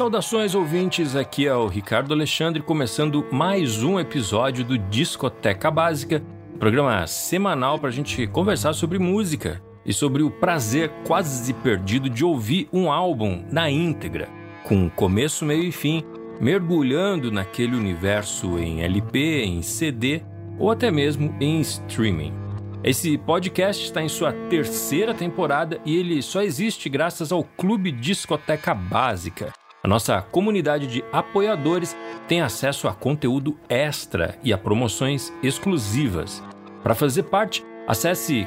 Saudações, ouvintes, aqui é o Ricardo Alexandre, começando mais um episódio do Discoteca Básica, programa semanal para a gente conversar sobre música e sobre o prazer quase perdido de ouvir um álbum na íntegra, com começo, meio e fim, mergulhando naquele universo em LP, em CD ou até mesmo em streaming. Esse podcast está em sua terceira temporada e ele só existe graças ao Clube Discoteca Básica. A nossa comunidade de apoiadores tem acesso a conteúdo extra e a promoções exclusivas. Para fazer parte, acesse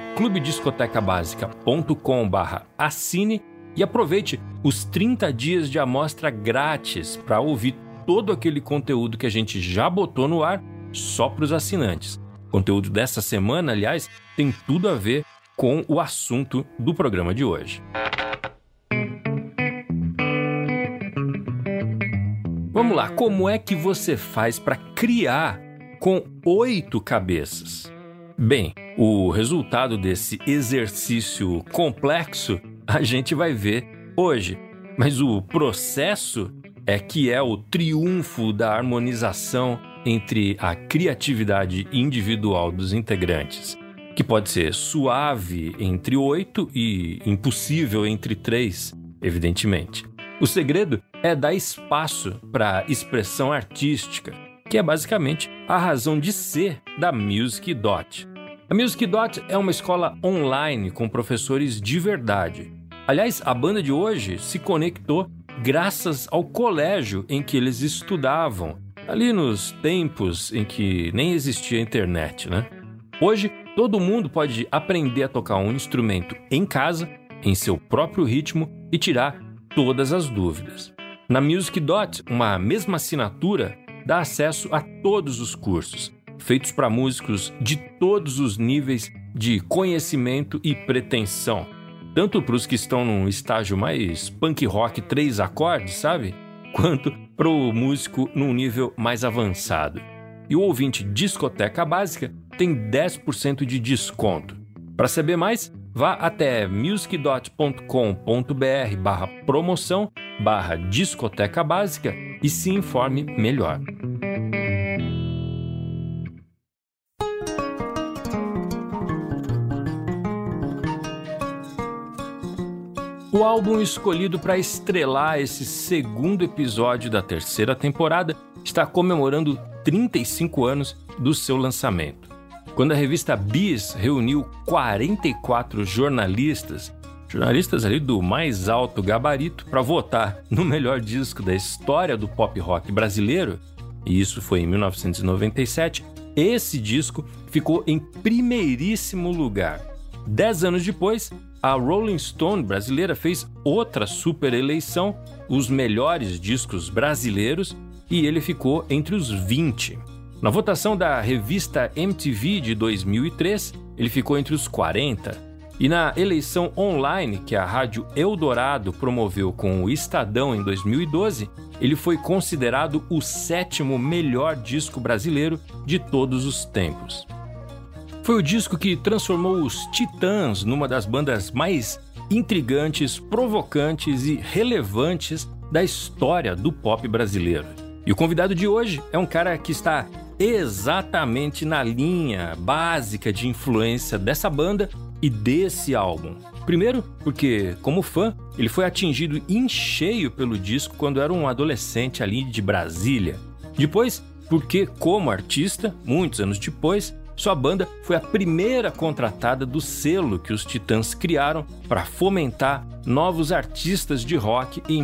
clubediscotecabasica.com/assine e aproveite os 30 dias de amostra grátis para ouvir todo aquele conteúdo que a gente já botou no ar só para os assinantes. O conteúdo dessa semana, aliás, tem tudo a ver com o assunto do programa de hoje. Vamos lá, como é que você faz para criar com 8 cabeças? Bem, o resultado desse exercício complexo a gente vai ver hoje, mas o processo é que é o triunfo da harmonização entre a criatividade individual dos integrantes, que pode ser suave entre 8 e impossível entre 3, evidentemente. O segredo é dar espaço para a expressão artística, que é basicamente a razão de ser da Music Dot. A Music Dot é uma escola online com professores de verdade. Aliás, a banda de hoje se conectou graças ao colégio em que eles estudavam, ali nos tempos em que nem existia internet, né? Hoje, todo mundo pode aprender a tocar um instrumento em casa, em seu próprio ritmo e tirar todas as dúvidas. Na Music Dot, uma mesma assinatura dá acesso a todos os cursos, feitos para músicos de todos os níveis de conhecimento e pretensão, tanto para os que estão num estágio mais punk rock 3 acordes, sabe? Quanto para o músico num nível mais avançado. E o ouvinte Discoteca Básica tem 10% de desconto. Para saber mais, vá até musicdot.com.br/promoção/discoteca básica e se informe melhor. O álbum escolhido para estrelar esse segundo episódio da terceira temporada está comemorando 35 anos do seu lançamento. Quando a revista Bis reuniu 44 jornalistas ali do mais alto gabarito, para votar no melhor disco da história do pop rock brasileiro, e isso foi em 1997, esse disco ficou em primeiríssimo lugar. 10 anos depois, a Rolling Stone brasileira fez outra super eleição, os melhores discos brasileiros, e ele ficou entre os 20. Na votação da revista MTV de 2003, ele ficou entre os 40. E na eleição online que a Rádio Eldorado promoveu com o Estadão em 2012, ele foi considerado o 7º melhor disco brasileiro de todos os tempos. Foi o disco que transformou os Titãs numa das bandas mais intrigantes, provocantes e relevantes da história do pop brasileiro. E o convidado de hoje é um cara que está exatamente na linha básica de influência dessa banda e desse álbum. Primeiro, porque, como fã, ele foi atingido em cheio pelo disco quando era um adolescente ali de Brasília. Depois, porque, como artista, muitos anos depois, sua banda foi a primeira contratada do selo que os Titãs criaram para fomentar novos artistas de rock em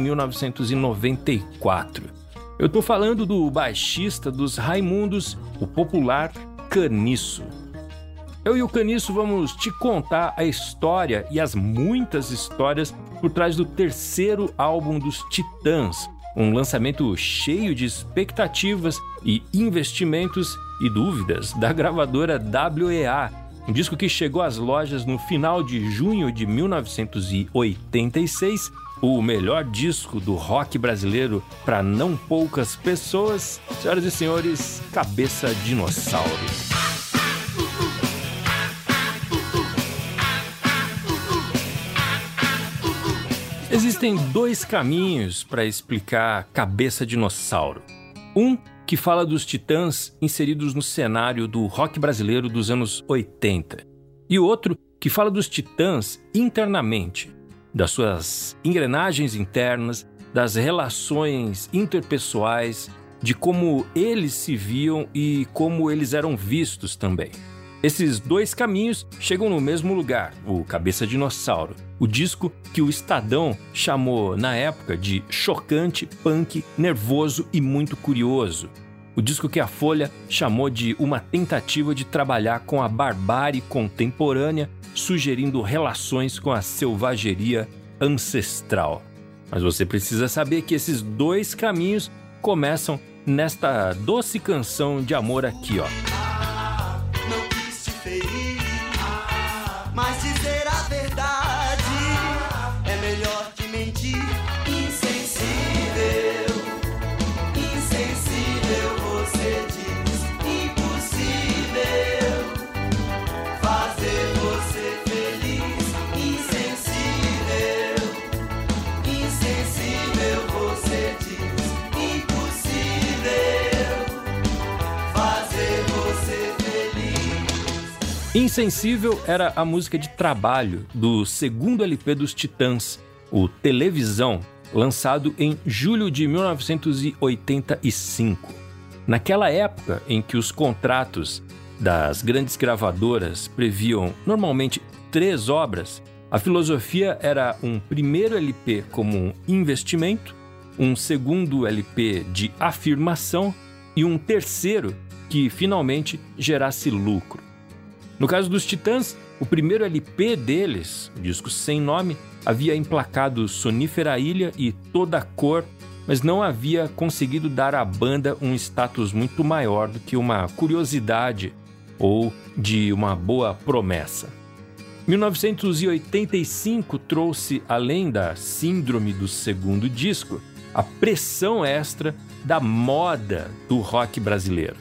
1994. Eu estou falando do baixista dos Raimundos, o popular Caniço. Eu e o Caniço vamos te contar a história e as muitas histórias por trás do terceiro álbum dos Titãs, um lançamento cheio de expectativas e investimentos e dúvidas da gravadora WEA, um disco que chegou às lojas no final de junho de 1986, o melhor disco do rock brasileiro para não poucas pessoas. Senhoras e senhores, Cabeça Dinossauro. Existem dois caminhos para explicar Cabeça Dinossauro. Um que fala dos Titãs inseridos no cenário do rock brasileiro dos anos 80. E outro que fala dos Titãs internamente, das suas engrenagens internas, das relações interpessoais, de como eles se viam e como eles eram vistos também. Esses dois caminhos chegam no mesmo lugar, o Cabeça Dinossauro, o disco que o Estadão chamou na época de chocante, punk, nervoso e muito curioso. O disco que a Folha chamou de uma tentativa de trabalhar com a barbárie contemporânea, sugerindo relações com a selvageria ancestral. Mas você precisa saber que esses dois caminhos começam nesta doce canção de amor aqui, ó. Não quis te ferir, mas dizer a verdade é melhor que mentir. Insensível, você diz, impossível fazer você feliz. Insensível, você diz, impossível fazer você feliz. Insensível era a música de trabalho do segundo LP dos Titãs, o Televisão, lançado em julho de 1985. Naquela época em que os contratos das grandes gravadoras previam normalmente 3 obras, a filosofia era um primeiro LP como um investimento, um segundo LP de afirmação e um terceiro que finalmente gerasse lucro. No caso dos Titãs, o primeiro LP deles, o disco sem nome, havia emplacado Sonífera Ilha e Toda a Cor, mas não havia conseguido dar à banda um status muito maior do que uma curiosidade ou de uma boa promessa. 1985 trouxe, além da síndrome do segundo disco, a pressão extra da moda do rock brasileiro.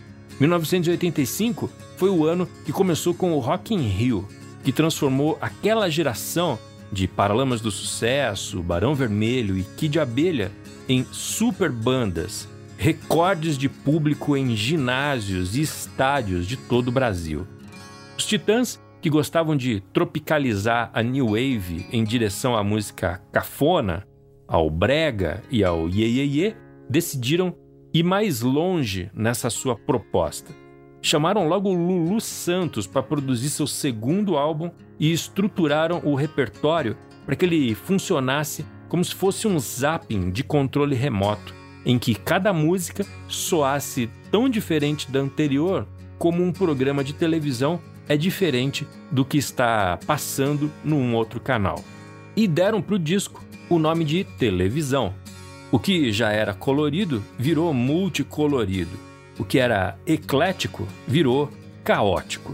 1985 foi o ano que começou com o Rock in Rio, que transformou aquela geração de Paralamas do Sucesso, Barão Vermelho e Kid Abelha em super bandas, recordes de público em ginásios e estádios de todo o Brasil. Os Titãs, que gostavam de tropicalizar a New Wave em direção à música cafona, ao brega e ao iê, decidiram ir mais longe nessa sua proposta. Chamaram logo Lulu Santos para produzir seu segundo álbum e estruturaram o repertório para que ele funcionasse como se fosse um zapping de controle remoto, em que cada música soasse tão diferente da anterior como um programa de televisão é diferente do que está passando num outro canal. E deram para o disco o nome de Televisão. O que já era colorido virou multicolorido. O que era eclético virou caótico.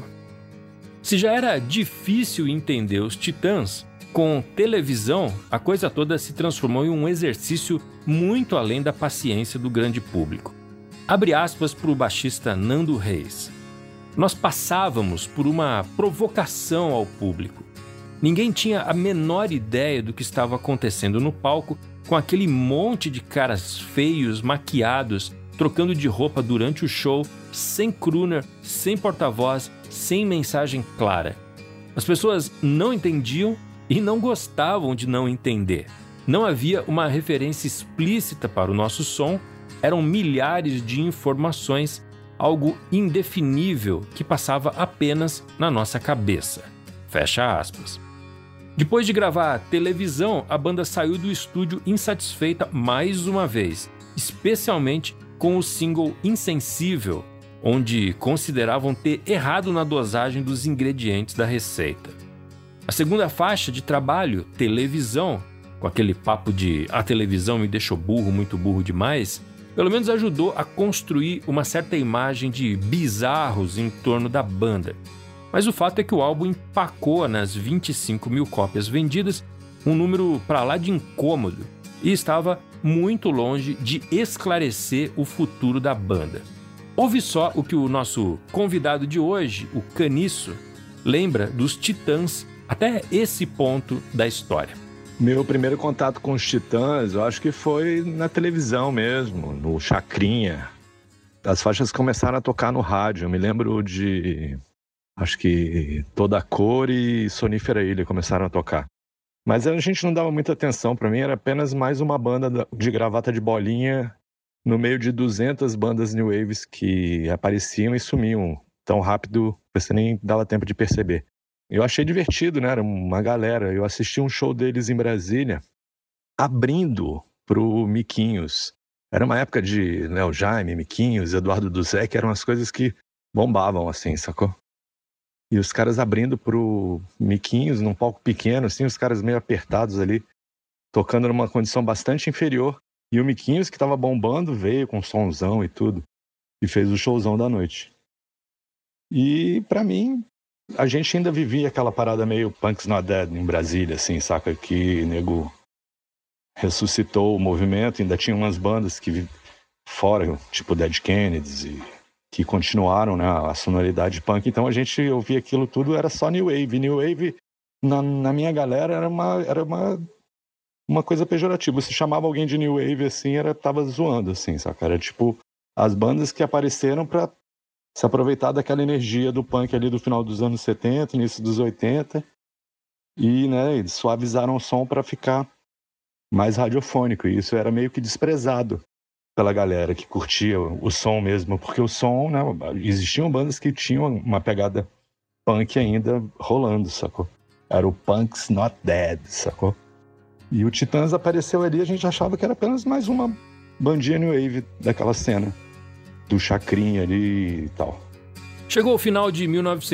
Se já era difícil entender os Titãs, com Televisão a coisa toda se transformou em um exercício muito além da paciência do grande público. Abre aspas para o baixista Nando Reis. Nós passávamos por uma provocação ao público. Ninguém tinha a menor ideia do que estava acontecendo no palco com aquele monte de caras feios, maquiados, trocando de roupa durante o show, sem crooner, sem porta-voz, sem mensagem clara. As pessoas não entendiam e não gostavam de não entender. Não havia uma referência explícita para o nosso som, eram milhares de informações, algo indefinível que passava apenas na nossa cabeça. Fecha aspas. Depois de gravar Televisão, a banda saiu do estúdio insatisfeita mais uma vez, especialmente com o single Insensível, onde consideravam ter errado na dosagem dos ingredientes da receita. A segunda faixa de trabalho, Televisão, com aquele papo de a televisão me deixou burro, muito burro demais, pelo menos ajudou a construir uma certa imagem de bizarros em torno da banda. Mas o fato é que o álbum empacou nas 25 mil cópias vendidas, um número para lá de incômodo, e estava muito longe de esclarecer o futuro da banda. Ouve só o que o nosso convidado de hoje, o Caniço, lembra dos Titãs até esse ponto da história. Meu primeiro contato com os Titãs, eu acho que foi na televisão mesmo, no Chacrinha. As faixas começaram a tocar no rádio. Eu me lembro de, acho que Toda a Cor e Sonífera Ilha começaram a tocar. Mas a gente não dava muita atenção. Para mim era apenas mais uma banda de gravata de bolinha no meio de 200 bandas New Waves que apareciam e sumiam tão rápido que você nem dava tempo de perceber. Eu achei divertido, né? Era uma galera. Eu assisti um show deles em Brasília, abrindo pro Miquinhos. Era uma época de Léo Jaime, Miquinhos, Eduardo Duzé, que eram as coisas que bombavam, assim, sacou? E os caras abrindo pro Miquinhos, num palco pequeno, assim, os caras meio apertados ali, tocando numa condição bastante inferior. E o Miquinhos, que tava bombando, veio com sonzão e tudo, e fez o showzão da noite. E pra mim, a gente ainda vivia aquela parada meio Punk's Not Dead em Brasília, assim, saca? Que nego ressuscitou o movimento, ainda tinha umas bandas que fora, tipo Dead Kennedys, e que continuaram, né, a sonoridade punk. Então a gente ouvia aquilo tudo, era só New Wave. New Wave, na minha galera, era uma coisa pejorativa. Se chamava alguém de New Wave, assim, tava zoando, assim, saca? Era tipo as bandas que apareceram pra se aproveitar daquela energia do punk ali do final dos anos 70, início dos 80, e, né, eles suavizaram o som para ficar mais radiofônico, e isso era meio que desprezado pela galera que curtia o som mesmo, porque o som, né, existiam bandas que tinham uma pegada punk ainda rolando, sacou? Era o Punk's Not Dead, sacou? E o Titãs apareceu ali, a gente achava que era apenas mais uma bandinha new wave daquela cena do Chacrinha ali e tal. Chegou o final de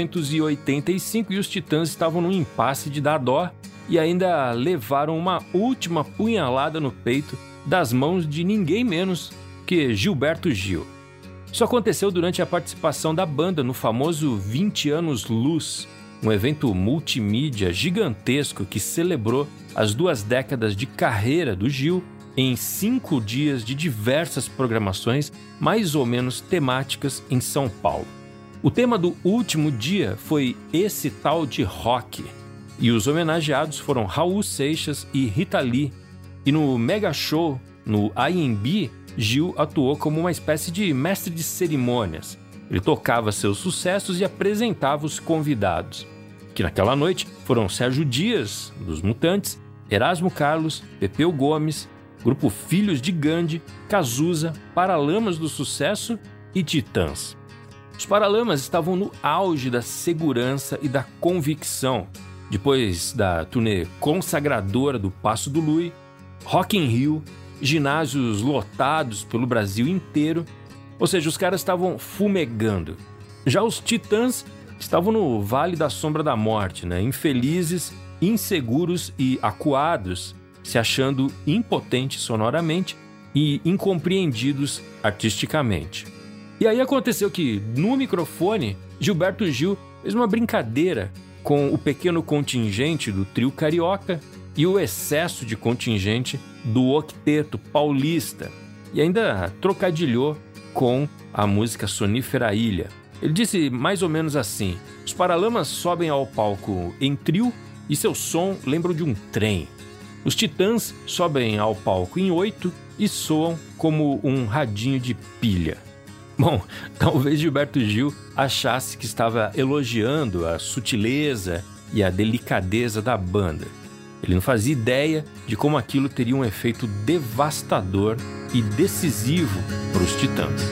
1985 e os Titãs estavam num impasse de dar dó e ainda levaram uma última punhalada no peito das mãos de ninguém menos que Gilberto Gil. Isso aconteceu durante a participação da banda no famoso 20 Anos Luz, um evento multimídia gigantesco que celebrou as 2 décadas de carreira do Gil em 5 dias de diversas programações, mais ou menos temáticas, em São Paulo. O tema do último dia foi Esse Tal de Rock, e os homenageados foram Raul Seixas e Rita Lee. E no Mega Show, no AMB, Gil atuou como uma espécie de mestre de cerimônias. Ele tocava seus sucessos e apresentava os convidados, que naquela noite foram Sérgio Dias, dos Mutantes, Erasmo Carlos, Pepeu Gomes, Grupo Filhos de Gandhi, Cazuza, Paralamas do Sucesso e Titãs. Os Paralamas estavam no auge da segurança e da convicção, depois da turnê consagradora do Passo do Lui, Rock in Rio, ginásios lotados pelo Brasil inteiro, ou seja, os caras estavam fumegando. Já os Titãs estavam no Vale da Sombra da Morte, né? Infelizes, inseguros e acuados, se achando impotentes sonoramente e incompreendidos artisticamente. E aí aconteceu que, no microfone, Gilberto Gil fez uma brincadeira com o pequeno contingente do trio carioca e o excesso de contingente do octeto paulista, e ainda trocadilhou com a música Sonífera Ilha. Ele disse mais ou menos assim: os Paralamas sobem ao palco em trio e seu som lembra de um trem. Os Titãs sobem ao palco em 8 e soam como um radinho de pilha. Bom, talvez Gilberto Gil achasse que estava elogiando a sutileza e a delicadeza da banda. Ele não fazia ideia de como aquilo teria um efeito devastador e decisivo para os Titãs.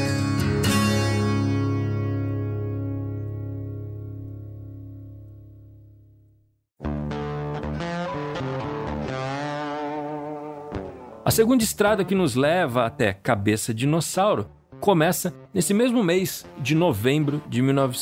A segunda estrada que nos leva até Cabeça Dinossauro começa nesse mesmo mês de novembro de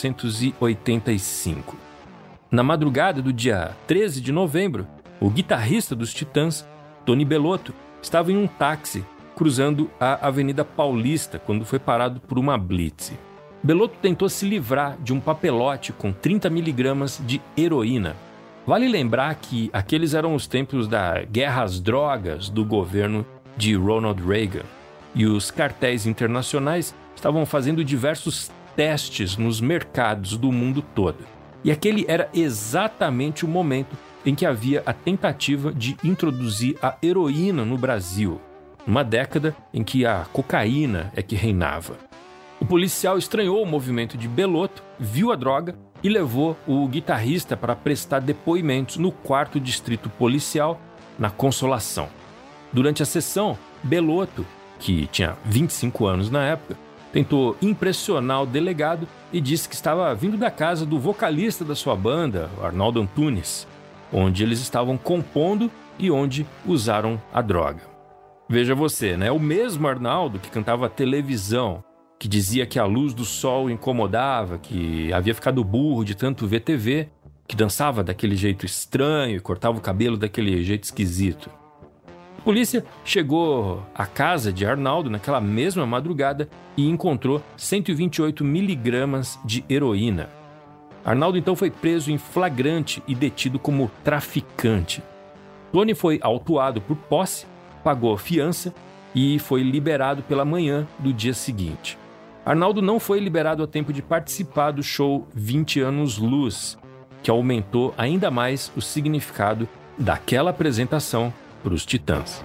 1985. Na madrugada do dia 13 de novembro, o guitarrista dos Titãs, Tony Bellotto, estava em um táxi cruzando a Avenida Paulista quando foi parado por uma blitz. Bellotto tentou se livrar de um papelote com 30 miligramas de heroína. Vale lembrar que aqueles eram os tempos da guerra às drogas do governo de Ronald Reagan, e os cartéis internacionais estavam fazendo diversos testes nos mercados do mundo todo. E aquele era exatamente o momento em que havia a tentativa de introduzir a heroína no Brasil, numa década em que a cocaína é que reinava. O policial estranhou o movimento de Belotto, viu a droga e levou o guitarrista para prestar depoimentos no 4º Distrito Policial, na Consolação. Durante a sessão, Belotto, que tinha 25 anos na época, tentou impressionar o delegado e disse que estava vindo da casa do vocalista da sua banda, Arnaldo Antunes, onde eles estavam compondo e onde usaram a droga. Veja você, né? O mesmo Arnaldo que cantava televisão, que dizia que a luz do sol incomodava, que havia ficado burro de tanto ver TV, que dançava daquele jeito estranho e cortava o cabelo daquele jeito esquisito. A polícia chegou à casa de Arnaldo naquela mesma madrugada e encontrou 128 miligramas de heroína. Arnaldo então foi preso em flagrante e detido como traficante. Tony foi autuado por posse, pagou fiança e foi liberado pela manhã do dia seguinte. Arnaldo não foi liberado a tempo de participar do show 20 Anos Luz, que aumentou ainda mais o significado daquela apresentação para os Titãs.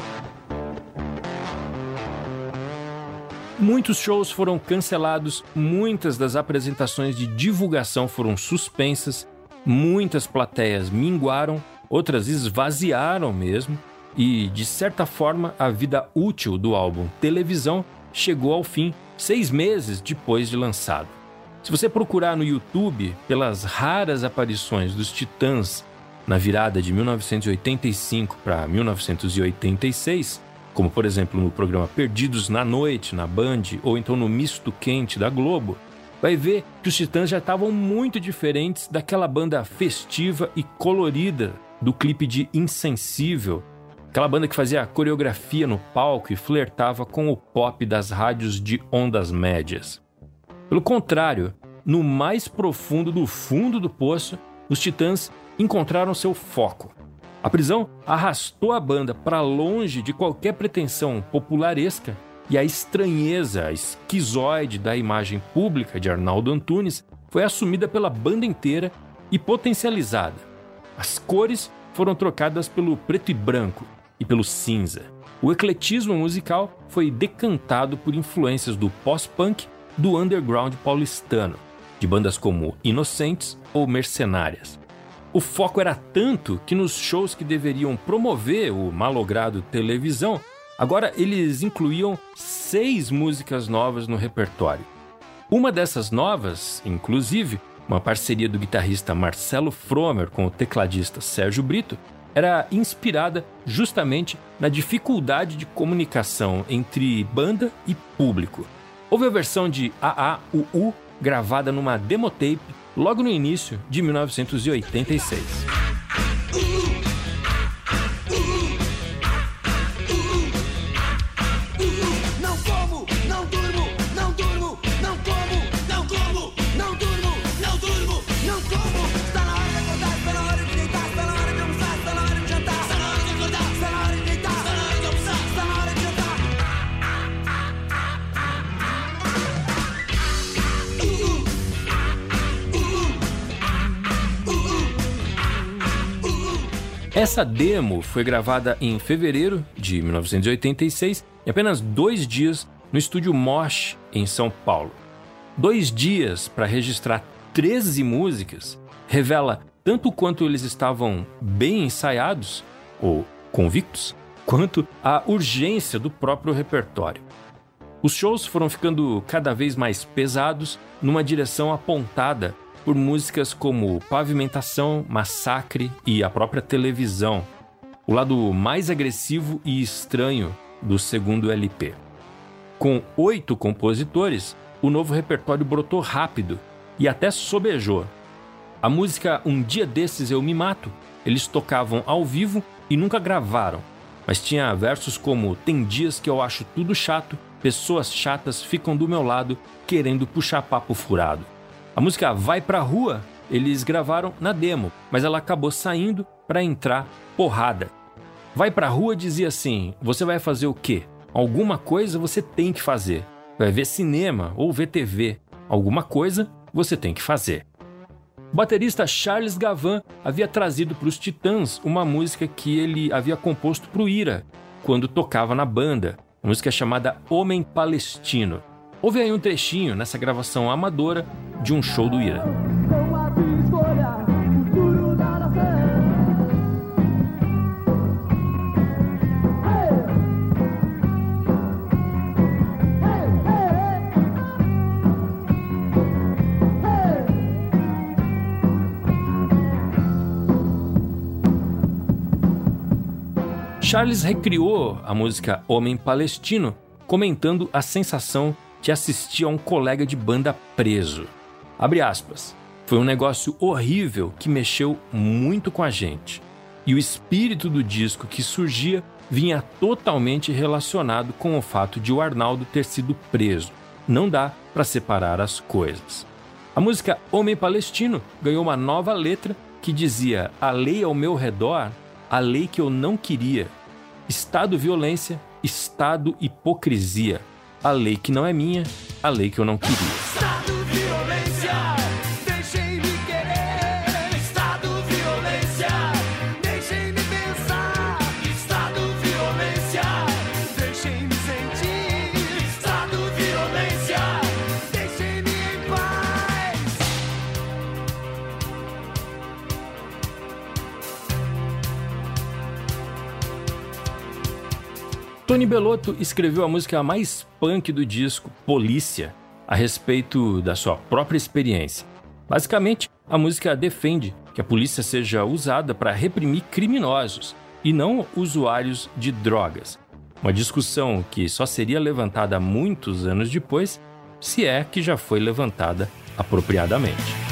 Muitos shows foram cancelados, muitas das apresentações de divulgação foram suspensas, muitas plateias minguaram, outras esvaziaram mesmo, e, de certa forma, a vida útil do álbum Televisão chegou ao fim 6 meses depois de lançado. Se você procurar no YouTube pelas raras aparições dos Titãs na virada de 1985 para 1986, como por exemplo no programa Perdidos na Noite, na Band, ou então no Misto Quente da Globo, vai ver que os Titãs já estavam muito diferentes daquela banda festiva e colorida do clipe de Insensível, aquela banda que fazia coreografia no palco e flertava com o pop das rádios de ondas médias. Pelo contrário, no mais profundo do fundo do poço, os Titãs encontraram seu foco. A prisão arrastou a banda para longe de qualquer pretensão popularesca e a estranheza, a esquizoide da imagem pública de Arnaldo Antunes foi assumida pela banda inteira e potencializada. As cores foram trocadas pelo preto e branco e pelo cinza. O ecletismo musical foi decantado por influências do pós-punk, do underground paulistano, de bandas como Inocentes ou Mercenárias. O foco era tanto que nos shows que deveriam promover o malogrado Televisão, agora eles incluíam 6 músicas novas no repertório. Uma dessas novas, inclusive, uma parceria do guitarrista Marcelo Fromer com o tecladista Sérgio Brito, era inspirada justamente na dificuldade de comunicação entre banda e público. Houve a versão de AAUU gravada numa demotape logo no início de 1986. Não como, não durmo, não durmo, não como, não como, não durmo, não durmo, não como. Está na hora de acordar, está na hora de deitar, está na hora de almoçar, está na hora de jantar, está na hora de acordar, está na hora de deitar, está na hora de almoçar, está na hora de jantar. Essa demo foi gravada em fevereiro de 1986, em apenas 2 dias, no estúdio Mosh, em São Paulo. 2 dias para registrar 13 músicas revela tanto quanto eles estavam bem ensaiados, ou convictos, quanto a urgência do próprio repertório. Os shows foram ficando cada vez mais pesados, numa direção apontada por músicas como Pavimentação, Massacre e a própria Televisão, o lado mais agressivo e estranho do segundo LP. Com 8 compositores, o novo repertório brotou rápido e até sobejou. A música Um Dia Desses Eu Me Mato, eles tocavam ao vivo e nunca gravaram, mas tinha versos como Tem dias que eu acho tudo chato, pessoas chatas ficam do meu lado querendo puxar papo furado. A música Vai Pra Rua, eles gravaram na demo, mas ela acabou saindo para entrar Porrada. Vai Pra Rua dizia assim, você vai fazer o quê? Alguma coisa você tem que fazer. Vai ver cinema ou ver TV. Alguma coisa você tem que fazer. O baterista Charles Gavan havia trazido para os Titãs uma música que ele havia composto para o Ira, quando tocava na banda, uma música chamada Homem Palestino. Houve aí um trechinho nessa gravação amadora de um show do Ira. Charles recriou a música Homem Palestino, comentando a sensação de assistir a um colega de banda preso. Abre aspas. Foi um negócio horrível que mexeu muito com a gente. E o espírito do disco que surgia vinha totalmente relacionado com o fato de o Arnaldo ter sido preso. Não dá para separar as coisas. A música Homem Palestino ganhou uma nova letra que dizia: a lei ao meu redor, a lei que eu não queria. Estado violência, Estado hipocrisia. A lei que não é minha, a lei que eu não queria. Estado violência, deixem-me querer. Estado violência, deixem-me pensar. Estado violência, deixem-me sentir. Estado violência, deixem-me em paz. Tony Bellotto escreveu a música mais punk do disco, Polícia, a respeito da sua própria experiência. Basicamente, a música defende que a polícia seja usada para reprimir criminosos e não usuários de drogas. Uma discussão que só seria levantada muitos anos depois, se é que já foi levantada apropriadamente.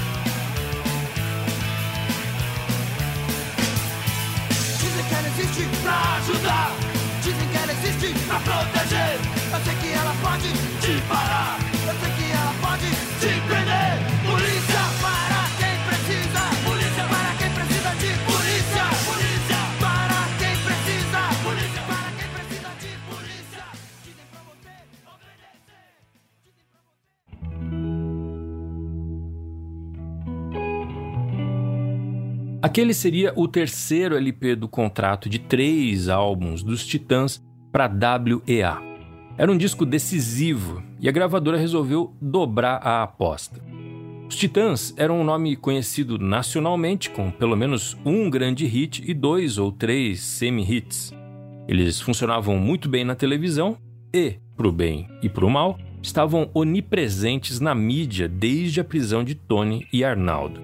Dizem que ela existe pra ajudar. Dizem que ela existe pra proteger. Eu sei que ela pode te parar. Eu sei que ela pode te prender. Polícia para quem precisa. Polícia para quem precisa de polícia. Polícia para quem precisa. Polícia para quem precisa de polícia. Dizem pra você obedecer. Aquele seria o terceiro LP do contrato de 3 álbuns dos Titãs para a WEA. Era um disco decisivo e a gravadora resolveu dobrar a aposta. Os Titãs eram um nome conhecido nacionalmente, com pelo menos um grande hit e 2 ou 3 semi-hits. Eles funcionavam muito bem na televisão e, pro bem e pro mal, estavam onipresentes na mídia desde a prisão de Tony e Arnaldo.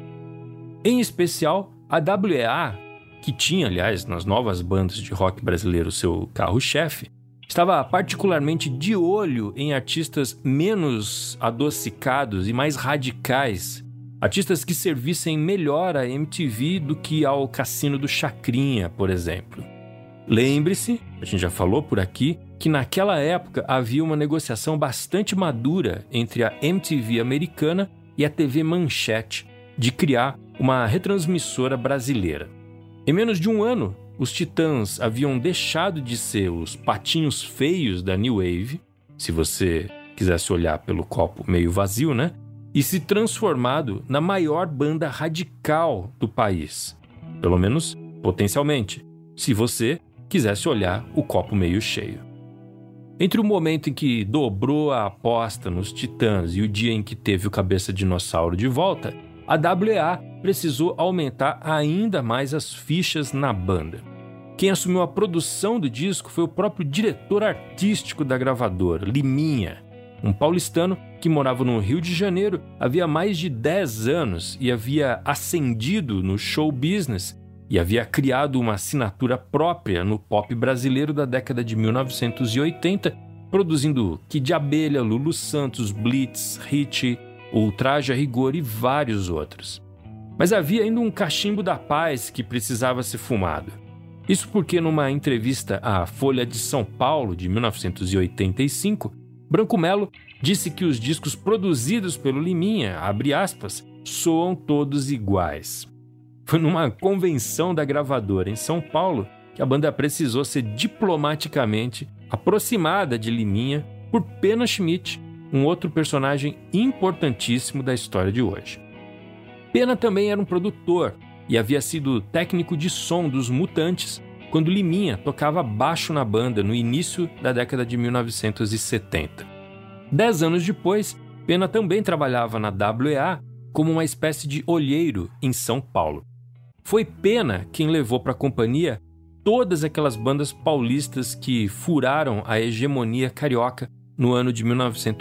Em especial, a WEA, que tinha, aliás, nas novas bandas de rock brasileiro seu carro-chefe, estava particularmente de olho em artistas menos adocicados e mais radicais, artistas que servissem melhor à MTV do que ao Cassino do Chacrinha, por exemplo. Lembre-se, a gente já falou por aqui, que naquela época havia uma negociação bastante madura entre a MTV americana e a TV Manchete de criar uma retransmissora brasileira. Em menos de um ano, os Titãs haviam deixado de ser os patinhos feios da New Wave, se você quisesse olhar pelo copo meio vazio, né? E se transformado na maior banda radical do país. Pelo menos potencialmente, se você quisesse olhar o copo meio cheio. Entre o momento em que dobrou a aposta nos Titãs e o dia em que teve o Cabeça Dinossauro de volta, a WEA precisou aumentar ainda mais as fichas na banda. Quem assumiu a produção do disco foi o próprio diretor artístico da gravadora, Liminha, um paulistano que morava no Rio de Janeiro havia mais de 10 anos e havia ascendido no show business e havia criado uma assinatura própria no pop brasileiro da década de 1980, produzindo Kid de Abelha, Lulu Santos, Blitz, Hit, Ultraje a Rigor e vários outros. Mas havia ainda um cachimbo da paz que precisava ser fumado. Isso porque numa entrevista à Folha de São Paulo de 1985, Branco Melo disse que os discos produzidos pelo Liminha, abre aspas, soam todos iguais. Foi numa convenção da gravadora em São Paulo que a banda precisou ser diplomaticamente aproximada de Liminha por Pena Schmidt, um outro personagem importantíssimo da história de hoje. Pena também era um produtor e havia sido técnico de som dos Mutantes quando Liminha tocava baixo na banda no início da década de 1970. 10 anos depois, Pena também trabalhava na WEA como uma espécie de olheiro em São Paulo. Foi Pena quem levou para a companhia todas aquelas bandas paulistas que furaram a hegemonia carioca no ano de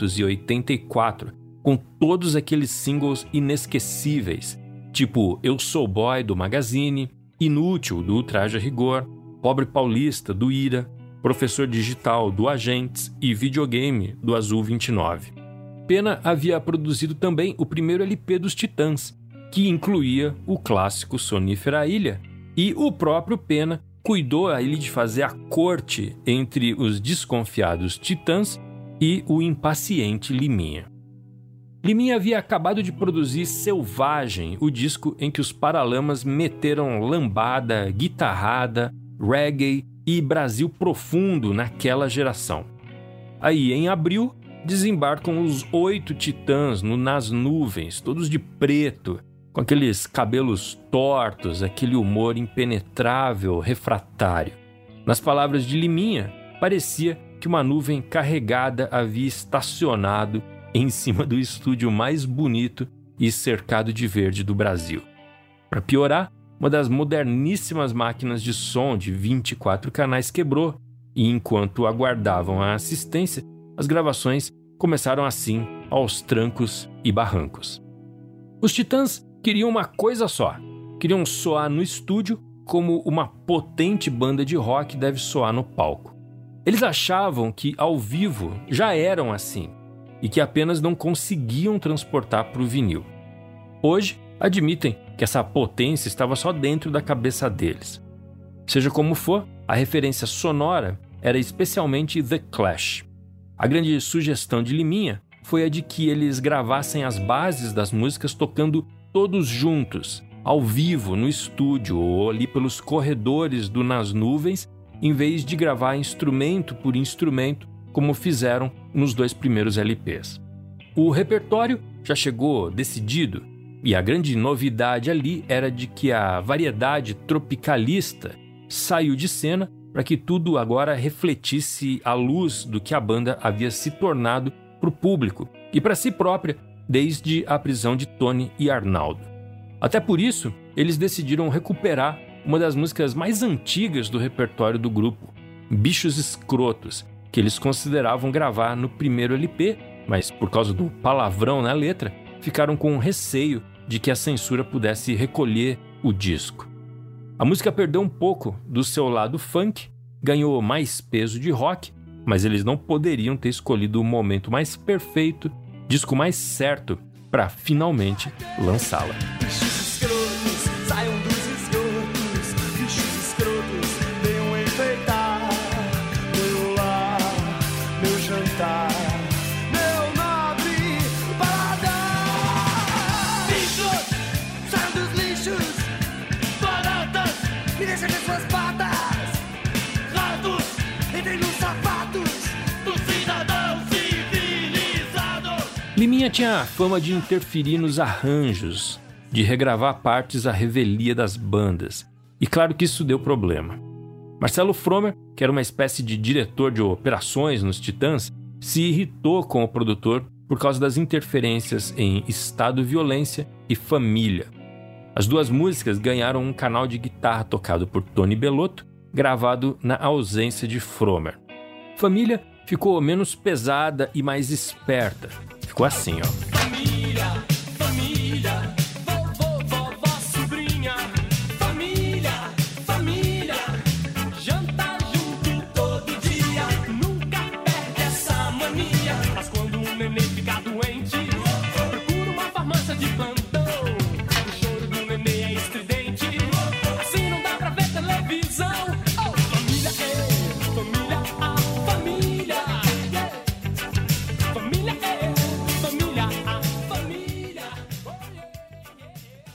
1984, com todos aqueles singles inesquecíveis, tipo Eu Sou Boy, do Magazine, Inútil, do Traje a Rigor, Pobre Paulista, do Ira, Professor Digital, do Agentes e Videogame, do Azul 29. Pena havia produzido também o primeiro LP dos Titãs, que incluía o clássico Sonífera Ilha, e o próprio Pena cuidou ali de fazer a corte entre os desconfiados Titãs e o impaciente Liminha. Liminha havia acabado de produzir Selvagem, o disco em que os Paralamas meteram lambada, guitarrada, reggae e Brasil profundo naquela geração. Aí, em abril, desembarcam os 8 Titãs Nas Nuvens, todos de preto, com aqueles cabelos tortos, aquele humor impenetrável, refratário. Nas palavras de Liminha, parecia que uma nuvem carregada havia estacionado em cima do estúdio mais bonito e cercado de verde do Brasil. Para piorar, uma das moderníssimas máquinas de som de 24 canais quebrou e, enquanto aguardavam a assistência, as gravações começaram assim, aos trancos e barrancos. Os Titãs queriam uma coisa só, queriam soar no estúdio como uma potente banda de rock deve soar no palco. Eles achavam que, ao vivo, já eram assim, e que apenas não conseguiam transportar para o vinil. Hoje, admitem que essa potência estava só dentro da cabeça deles. Seja como for, a referência sonora era especialmente The Clash. A grande sugestão de Liminha foi a de que eles gravassem as bases das músicas tocando todos juntos, ao vivo, no estúdio ou ali pelos corredores do Nas Nuvens, em vez de gravar instrumento por instrumento, como fizeram nos 2 primeiros LPs. O repertório já chegou decidido, e a grande novidade ali era de que a variedade tropicalista saiu de cena para que tudo agora refletisse a luz do que a banda havia se tornado para o público e para si própria desde a prisão de Tony e Arnaldo. Até por isso, eles decidiram recuperar uma das músicas mais antigas do repertório do grupo, Bichos Escrotos, que eles consideravam gravar no primeiro LP, mas por causa do palavrão na letra, ficaram com receio de que a censura pudesse recolher o disco. A música perdeu um pouco do seu lado funk, ganhou mais peso de rock, mas eles não poderiam ter escolhido o momento mais perfeito, disco mais certo, para finalmente lançá-la. Bichos escrotos, saiam dos esgotos. Bichos escrotos, venham enfeitar meu lar, meu jantar, meu nobre paladar. Bichos, saiam dos lixos. Baratas, me deixem ver suas patas. Ratos, entrem nos sapatos dos cidadãos civilizados. Liminha tinha a fama de interferir nos arranjos, de regravar partes à revelia das bandas. E claro que isso deu problema. Marcelo Fromer, que era uma espécie de diretor de operações nos Titãs, se irritou com o produtor por causa das interferências em Estado, Violência e Família. As 2 músicas ganharam um canal de guitarra tocado por Tony Bellotto, gravado na ausência de Fromer. Família ficou menos pesada e mais esperta. Ficou assim, ó. Família, família, vovô, vovó, sobrinha. Família, família, janta junto todo dia. Nunca perde essa mania. Mas quando um neném fica doente, procura uma farmácia de plantão. O choro do neném é estridente, assim não dá pra ver televisão. Oh, família, família, a família, yeah. Família, família, a família. Oh, yeah, yeah.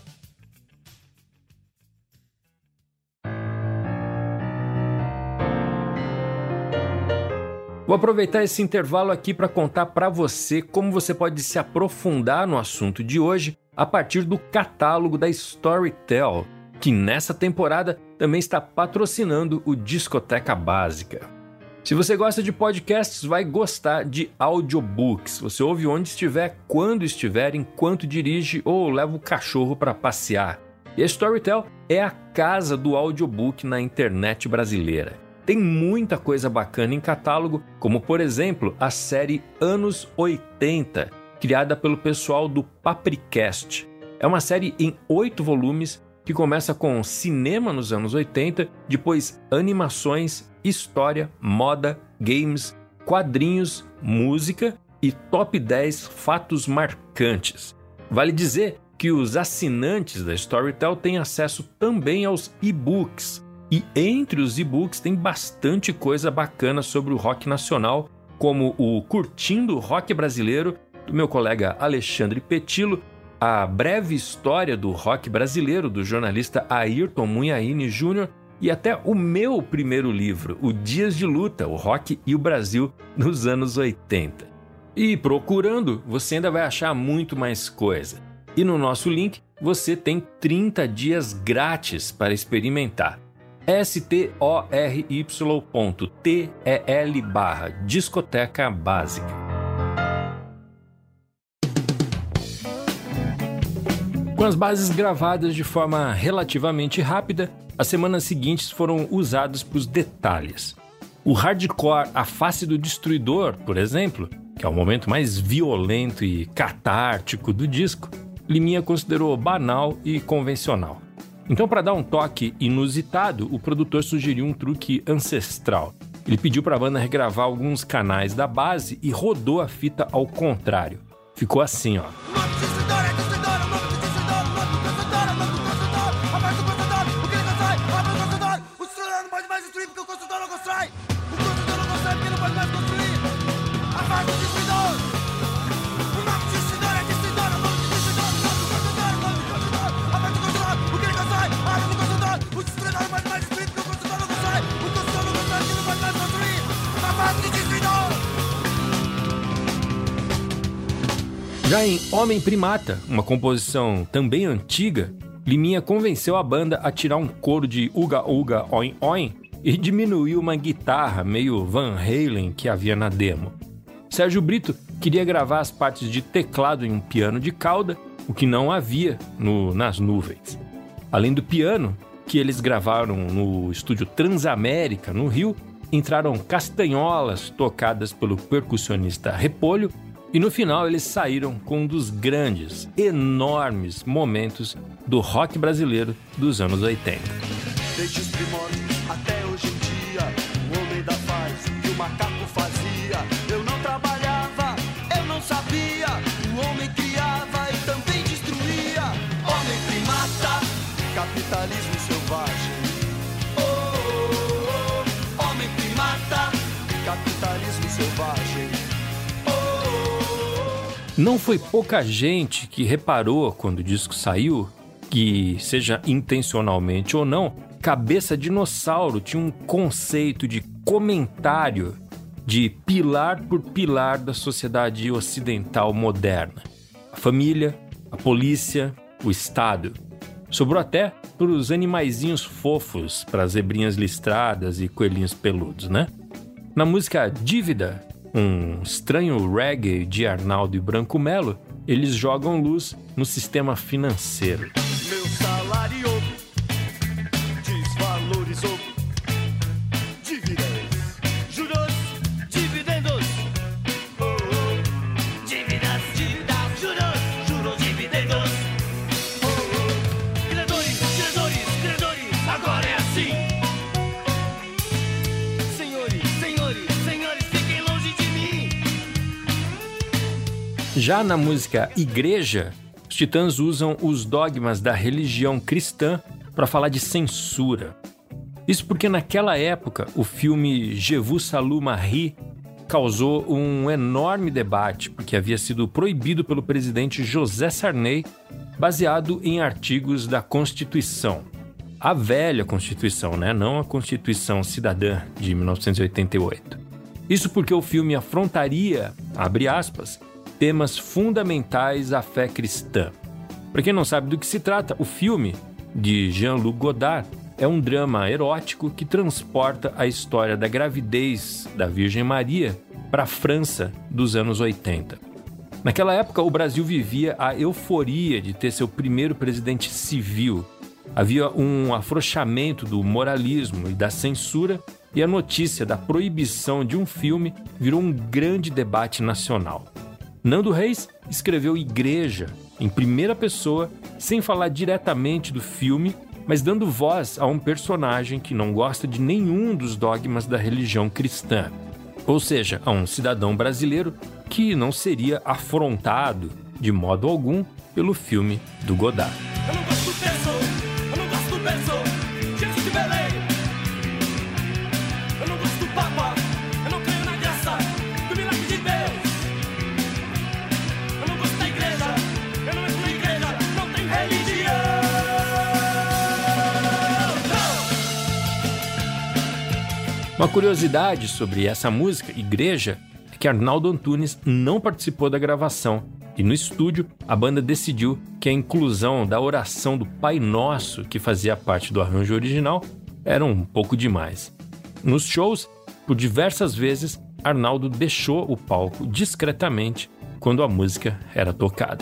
Vou aproveitar esse intervalo aqui para contar para você como você pode se aprofundar no assunto de hoje a partir do catálogo da Storytel, que nessa temporada também está patrocinando o Discoteca Básica. Se você gosta de podcasts, vai gostar de audiobooks. Você ouve onde estiver, quando estiver, enquanto dirige ou leva o cachorro para passear. E a Storytel é a casa do audiobook na internet brasileira. Tem muita coisa bacana em catálogo, como por exemplo a série Anos 80, criada pelo pessoal do Papricast. É uma série em 8 volumes que começa com cinema nos anos 80, depois animações, história, moda, games, quadrinhos, música e top 10 fatos marcantes. Vale dizer que os assinantes da Storytel têm acesso também aos e-books. E entre os e-books tem bastante coisa bacana sobre o rock nacional, como o Curtindo Rock Brasileiro, do meu colega Alexandre Petilo, a breve história do rock brasileiro, do jornalista Ayrton Munhaine Jr., e até o meu primeiro livro, O Dias de Luta, o Rock e o Brasil nos anos 80. E procurando, você ainda vai achar muito mais coisa. E no nosso link, você tem 30 dias grátis para experimentar. story.tel/discoteca básica. Com as bases gravadas de forma relativamente rápida, as semanas seguintes foram usadas para os detalhes. O hardcore A Face do Destruidor, por exemplo, que é o momento mais violento e catártico do disco, Liminha considerou banal e convencional. Então, para dar um toque inusitado, o produtor sugeriu um truque ancestral. Ele pediu para a banda regravar alguns canais da base e rodou a fita ao contrário. Ficou assim, ó. Já em Homem Primata, uma composição também antiga, Liminha convenceu a banda a tirar um coro de uga uga oin oin e diminuiu uma guitarra meio Van Halen que havia na demo. Sérgio Brito queria gravar as partes de teclado em um piano de cauda, o que não havia nas nuvens. Além do piano, que eles gravaram no estúdio Transamérica, no Rio, entraram castanholas tocadas pelo percussionista Repolho, e no final eles saíram com um dos grandes, enormes momentos do rock brasileiro dos anos 80. Desde os primórdios até hoje em dia, o homem da faz que o macaco fazia. Eu não trabalhava, eu não sabia, o homem criava e também destruía. Homem primata, capitalismo selvagem. Oh, oh, oh, oh. Homem primata, capitalismo selvagem. Não foi pouca gente que reparou quando o disco saiu que, seja intencionalmente ou não, Cabeça Dinossauro tinha um conceito de comentário de pilar por pilar da sociedade ocidental moderna. A família, a polícia, o Estado. Sobrou até para os animaizinhos fofos, para as zebrinhas listradas e coelhinhos peludos, né? Na música Dívida, um estranho reggae de Arnaldo e Branco Melo, eles jogam luz no sistema financeiro. Meu salário desvalorizou. Dívidas, juros, dividendos. Oh, oh. Dívidas, dívidas, juros, juros, dividendos. Oh, oh. Credores, credores, credores, agora é assim. Senhores, senhores, senhores, fiquem longe de mim. Já na música Igreja, os Titãs usam os dogmas da religião cristã para falar de censura. Isso porque naquela época o filme Je vous salue Marie causou um enorme debate porque havia sido proibido pelo presidente José Sarney, baseado em artigos da Constituição. A velha Constituição, né? Não a Constituição Cidadã de 1988. Isso porque o filme afrontaria, abre aspas, temas fundamentais à fé cristã. Para quem não sabe do que se trata, o filme de Jean-Luc Godard é um drama erótico que transporta a história da gravidez da Virgem Maria para a França dos anos 80. Naquela época, o Brasil vivia a euforia de ter seu primeiro presidente civil. Havia um afrouxamento do moralismo e da censura, e a notícia da proibição de um filme virou um grande debate nacional. Nando Reis escreveu Igreja em primeira pessoa, sem falar diretamente do filme, mas dando voz a um personagem que não gosta de nenhum dos dogmas da religião cristã. Ou seja, a um cidadão brasileiro que não seria afrontado de modo algum pelo filme do Godard. Eu não gosto do peso, eu não gosto do peso, Jesus de Belém. Eu não gosto do Papa, eu não creio na graça do milagre de Deus. Eu não gosto da igreja, eu não entro na igreja, não tenho religião. Não! Uma curiosidade sobre essa música, Igreja, é que Arnaldo Antunes não participou da gravação. E no estúdio, a banda decidiu que a inclusão da oração do Pai Nosso, que fazia parte do arranjo original, era um pouco demais. Nos shows, por diversas vezes, Arnaldo deixou o palco discretamente quando a música era tocada.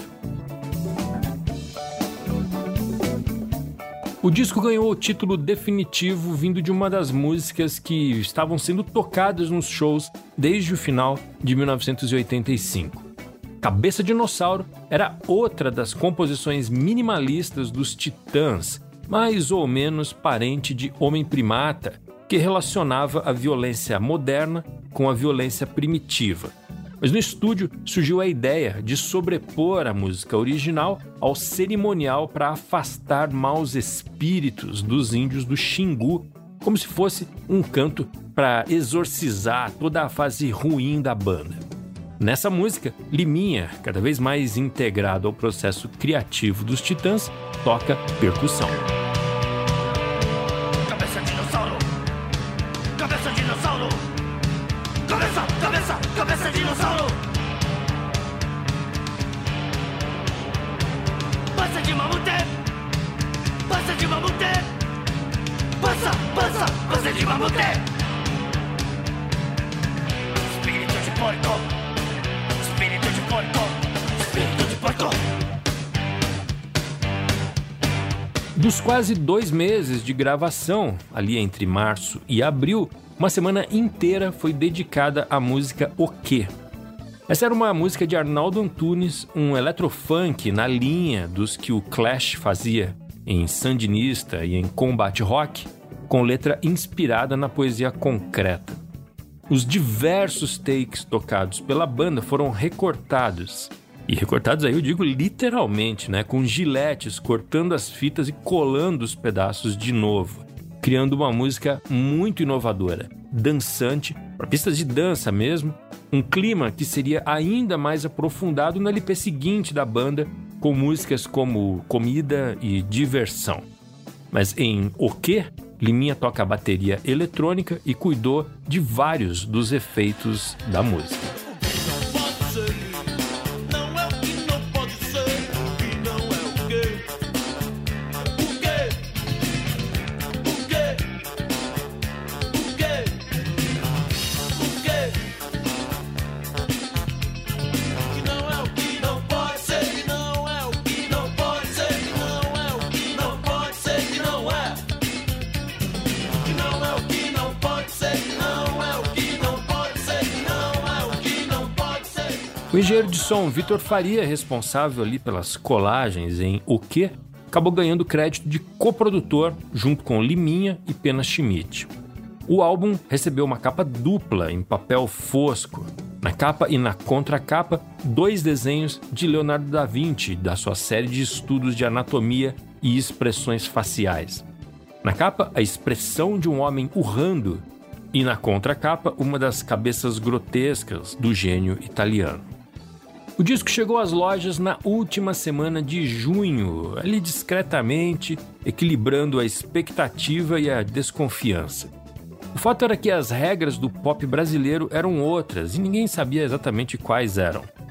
O disco ganhou o título definitivo vindo de uma das músicas que estavam sendo tocadas nos shows desde o final de 1985. Cabeça Dinossauro era outra das composições minimalistas dos Titãs, mais ou menos parente de Homem Primata, que relacionava a violência moderna com a violência primitiva. Mas no estúdio surgiu a ideia de sobrepor a música original ao cerimonial para afastar maus espíritos dos índios do Xingu, como se fosse um canto para exorcizar toda a fase ruim da banda. Nessa música, Liminha, cada vez mais integrado ao processo criativo dos Titãs, toca percussão. Cabeça dinossauro, cabeça dinossauro, cabeça dinossauro. Passa de mamute, passa de mamute, passa de mamute. Espírito de porco. Espírito de porco! Dos quase 2 meses de gravação, ali entre março e abril, uma semana inteira foi dedicada à música O Quê? Essa era uma música de Arnaldo Antunes, um eletrofunk na linha dos que o Clash fazia em Sandinista e em Combate Rock, com letra inspirada na poesia concreta. Os diversos takes tocados pela banda foram recortados. E recortados aí eu digo literalmente, né? Com giletes cortando as fitas e colando os pedaços de novo, criando uma música muito inovadora, dançante, para pistas de dança mesmo, um clima que seria ainda mais aprofundado no LP seguinte da banda, com músicas como Comida e Diversão. Mas em O Quê? Liminha toca a bateria eletrônica e cuidou de vários dos efeitos da música. O engenheiro de som Vitor Faria, responsável ali pelas colagens em O Quê?, acabou ganhando crédito de coprodutor junto com Liminha e Pena Schmidt. O álbum recebeu uma capa dupla em papel fosco. Na capa e na contracapa, 2 desenhos de Leonardo da Vinci, da sua série de estudos de anatomia e expressões faciais. Na capa, a expressão de um homem urrando, e na contracapa, uma das cabeças grotescas do gênio italiano. O disco chegou às lojas na última semana de junho, ali discretamente, equilibrando a expectativa e a desconfiança. O fato era que as regras do pop brasileiro eram outras e ninguém sabia exatamente quais eram.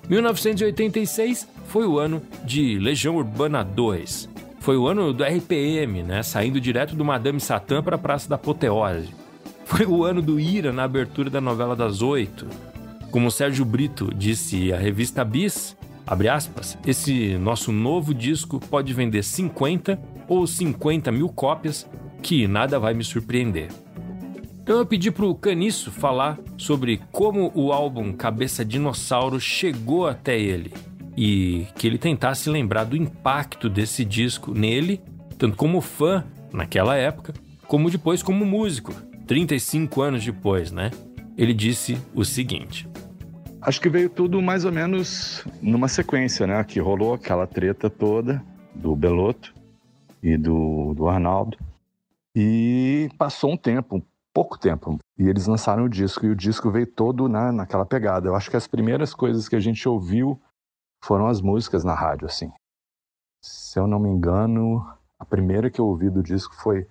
1986 foi o ano de Legião Urbana 2. Foi o ano do RPM, né? Saindo direto do Madame Satã para a Praça da Apoteose. Foi o ano do Ira na abertura da novela das 8. Como Sérgio Brito disse à revista Bis, abre aspas, esse nosso novo disco pode vender 50 ou 50 mil cópias, que nada vai me surpreender. Então eu pedi pro Caniço falar sobre como o álbum Cabeça Dinossauro chegou até ele e que ele tentasse lembrar do impacto desse disco nele, tanto como fã naquela época, como depois como músico, 35 anos depois, né? Ele disse o seguinte: acho que veio tudo mais ou menos numa sequência, né? Que rolou aquela treta toda do Belotto e do Arnaldo. E passou um tempo, pouco tempo, e eles lançaram o disco, e o disco veio todo naquela pegada. Eu acho que as primeiras coisas que a gente ouviu foram as músicas na rádio, assim. Se eu não me engano, a primeira que eu ouvi do disco foi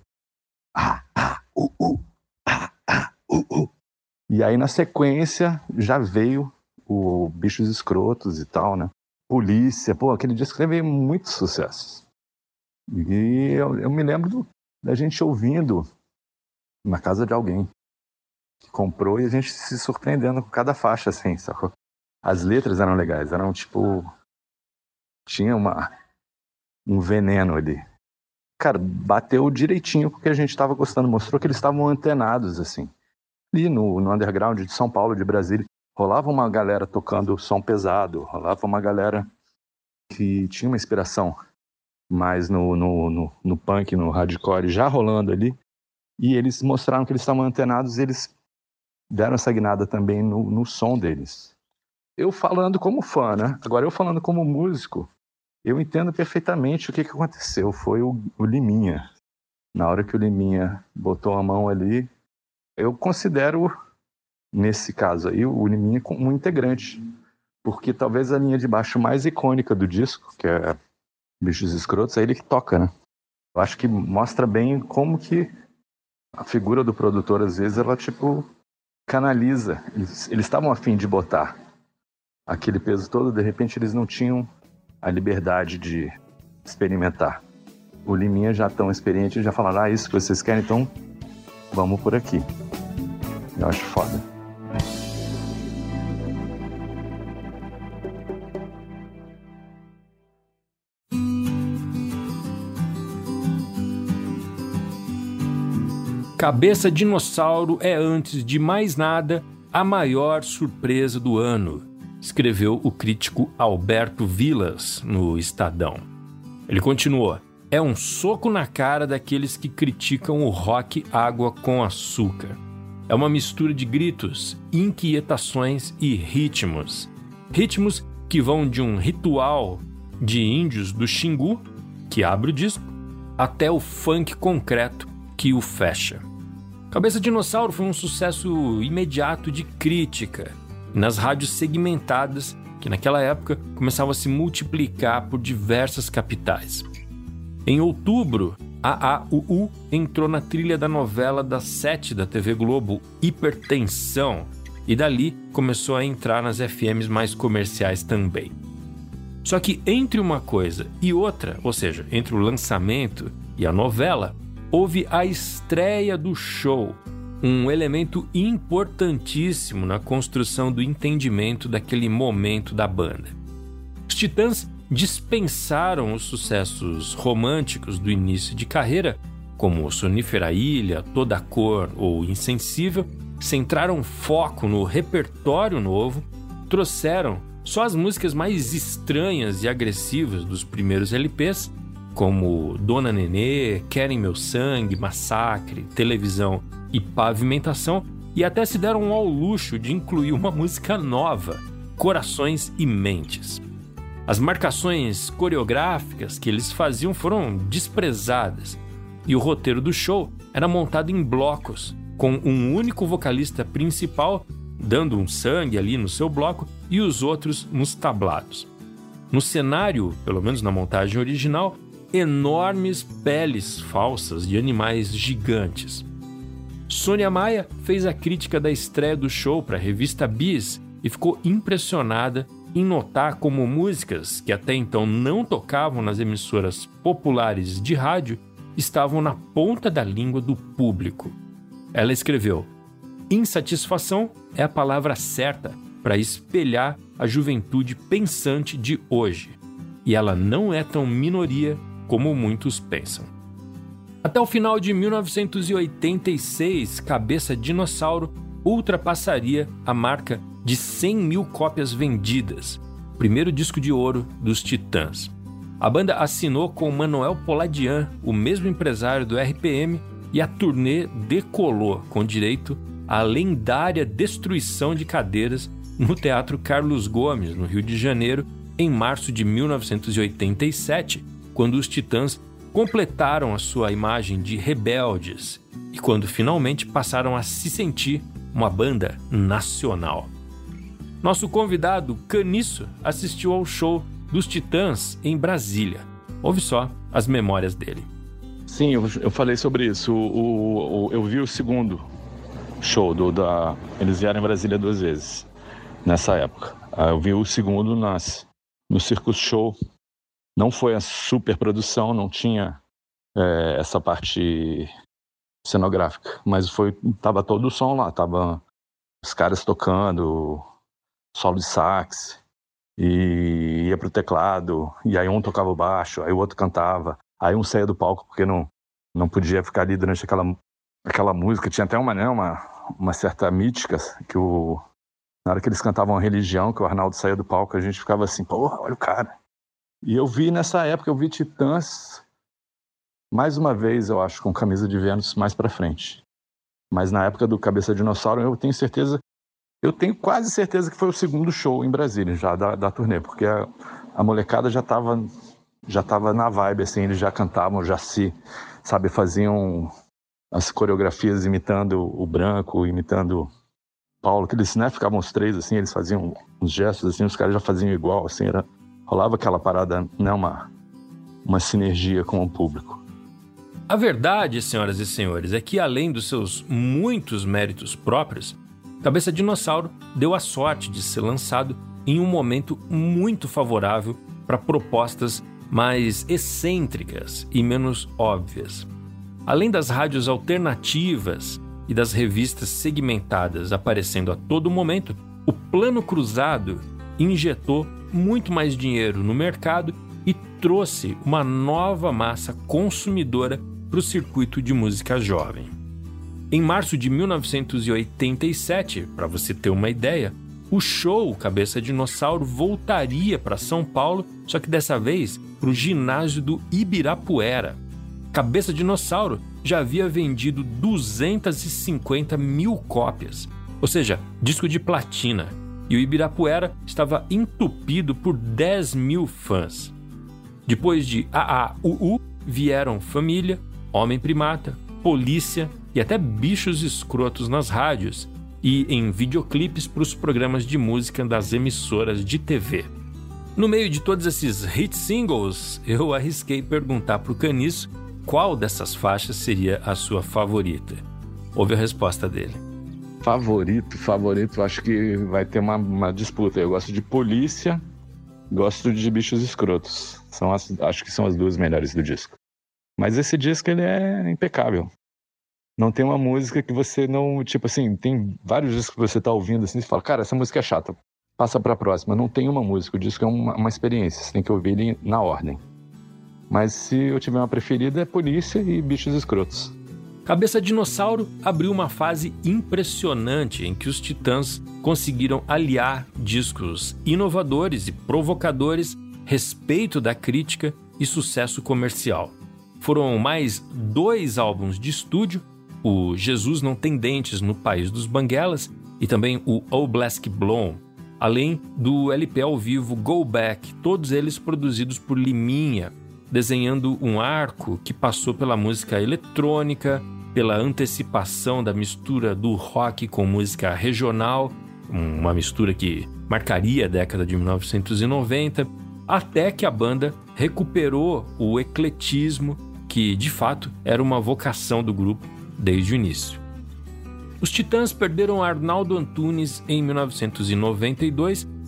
E aí, na sequência, já veio o Bichos Escrotos e tal, né? Polícia, aquele disco teve muito sucesso. E eu me lembro da gente ouvindo na casa de alguém que comprou e a gente se surpreendendo com cada faixa, assim, sacou? As letras eram legais, eram tipo... Tinha um veneno ali. Cara, bateu direitinho porque a gente tava gostando, mostrou que eles estavam antenados, assim. Ali no underground de São Paulo, de Brasília, rolava uma galera tocando som pesado, rolava uma galera que tinha uma inspiração mais no punk, no hardcore, já rolando ali, e eles mostraram que eles estavam antenados e eles deram essa guinada também no som deles. Eu falando como fã, né? Agora eu falando como músico, eu entendo perfeitamente o que aconteceu. Foi o Liminha. Na hora que o Liminha botou a mão ali, eu considero, nesse caso aí, o Liminha como um integrante, porque talvez a linha de baixo mais icônica do disco, que é Bichos Escrotos, é ele que toca, né? Eu acho que mostra bem como que a figura do produtor, às vezes, ela, tipo, canaliza. Eles estavam a fim de botar aquele peso todo, de repente eles não tinham a liberdade de experimentar. O Liminha já tão experiente, já falaram, isso que vocês querem, então vamos por aqui. Eu acho foda. Cabeça Dinossauro é, antes de mais nada, a maior surpresa do ano, escreveu o crítico Alberto Vilas no Estadão. Ele continuou: é um soco na cara daqueles que criticam o rock água com açúcar. É uma mistura de gritos, inquietações e ritmos. Ritmos que vão de um ritual de índios do Xingu, que abre o disco, até o funk concreto que o fecha. Cabeça Dinossauro foi um sucesso imediato de crítica nas rádios segmentadas que naquela época começavam a se multiplicar por diversas capitais. Em outubro, a AUU entrou na trilha da novela das 7 da TV Globo, Hipertensão, e dali começou a entrar nas FMs mais comerciais também. Só que entre uma coisa e outra, ou seja, entre o lançamento e a novela, houve a estreia do show, um elemento importantíssimo na construção do entendimento daquele momento da banda. Os Titãs dispensaram os sucessos românticos do início de carreira, como Sonífera Ilha, Toda Cor ou Insensível, centraram foco no repertório novo, trouxeram só as músicas mais estranhas e agressivas dos primeiros LPs, como Dona Nenê, Querem Meu Sangue, Massacre, Televisão e Pavimentação, e até se deram ao luxo de incluir uma música nova, Corações e Mentes. As marcações coreográficas que eles faziam foram desprezadas, e o roteiro do show era montado em blocos, com um único vocalista principal dando um sangue ali no seu bloco e os outros nos tablados. No cenário, pelo menos na montagem original, enormes peles falsas de animais gigantes. Sônia Maia fez a crítica da estreia do show para a revista Bis e ficou impressionada em notar como músicas que até então não tocavam nas emissoras populares de rádio estavam na ponta da língua do público. Ela escreveu: insatisfação é a palavra certa para espelhar a juventude pensante de hoje, e ela não é tão minoria como muitos pensam. Até o final de 1986, Cabeça Dinossauro ultrapassaria a marca de 100 mil cópias vendidas, primeiro disco de ouro dos Titãs. A banda assinou com Manuel Poladian, o mesmo empresário do RPM, e a turnê decolou com direito à lendária destruição de cadeiras no Teatro Carlos Gomes, no Rio de Janeiro, em março de 1987, quando os Titãs completaram a sua imagem de rebeldes e quando finalmente passaram a se sentir uma banda nacional. Nosso convidado, Caniço, assistiu ao show dos Titãs em Brasília. Ouve só as memórias dele. Sim, eu falei sobre isso. Eu vi o segundo show eles vieram em Brasília 2 vezes nessa época. Eu vi o segundo no Circus Show. Não foi a super produção, não tinha essa parte cenográfica, mas tava todo o som lá, tava os caras tocando solo de sax, e ia pro teclado, e aí um tocava o baixo, aí o outro cantava, aí um saía do palco porque não podia ficar ali durante aquela música. Tinha até uma certa mítica que na hora que eles cantavam a Religião, que o Arnaldo saía do palco, a gente ficava assim, porra, olha o cara. E nessa época eu vi Titãs mais uma vez, eu acho, com Camisa de Vênus mais pra frente. Mas na época do Cabeça Dinossauro eu tenho quase certeza que foi o segundo show em Brasília, já da turnê, porque a molecada já tava na vibe, assim, eles já cantavam, faziam as coreografias imitando o Branco, imitando o Paulo, que eles, né, ficavam os três, assim, eles faziam uns gestos, assim, os caras já faziam igual, assim, rolava aquela parada, né, uma sinergia com o público. A verdade, senhoras e senhores, é que além dos seus muitos méritos próprios, Cabeça Dinossauro deu a sorte de ser lançado em um momento muito favorável para propostas mais excêntricas e menos óbvias. Além das rádios alternativas e das revistas segmentadas aparecendo a todo momento, o Plano Cruzado injetou muito mais dinheiro no mercado e trouxe uma nova massa consumidora para o circuito de música jovem. Em março de 1987, para você ter uma ideia, o show Cabeça Dinossauro voltaria para São Paulo, só que dessa vez para o ginásio do Ibirapuera. Cabeça Dinossauro já havia vendido 250 mil cópias, ou seja, disco de platina, e o Ibirapuera estava entupido por 10 mil fãs. Depois de AAUU, vieram Família, Homem Primata, Polícia e até Bichos Escrotos nas rádios e em videoclipes para os programas de música das emissoras de TV. No meio de todos esses hit singles, eu arrisquei perguntar para o Caniço qual dessas faixas seria a sua favorita. Ouve a resposta dele. Favorito, acho que vai ter uma disputa. Eu gosto de Polícia, gosto de Bichos Escrotos. Acho que são as duas melhores do disco. Mas esse disco, ele é impecável. Não tem uma música que você não... Tipo assim, tem vários discos que você tá ouvindo assim, e fala, cara, essa música é chata, passa pra próxima. Não tem uma música, o disco é uma experiência, você tem que ouvir ele na ordem. Mas se eu tiver uma preferida, é Polícia e Bichos Escrotos. Cabeça Dinossauro abriu uma fase impressionante em que os Titãs conseguiram aliar discos inovadores e provocadores, respeito da crítica e sucesso comercial. Foram mais 2 álbuns de estúdio, o Jesus Não Tem Dentes no País dos Banguelas e também o Oh Blask Blom, além do LP ao vivo Go Back, todos eles produzidos por Liminha, desenhando um arco que passou pela música eletrônica, pela antecipação da mistura do rock com música regional, uma mistura que marcaria a década de 1990, até que a banda recuperou o ecletismo que, de fato, era uma vocação do grupo desde o início. Os Titãs perderam Arnaldo Antunes em 1992,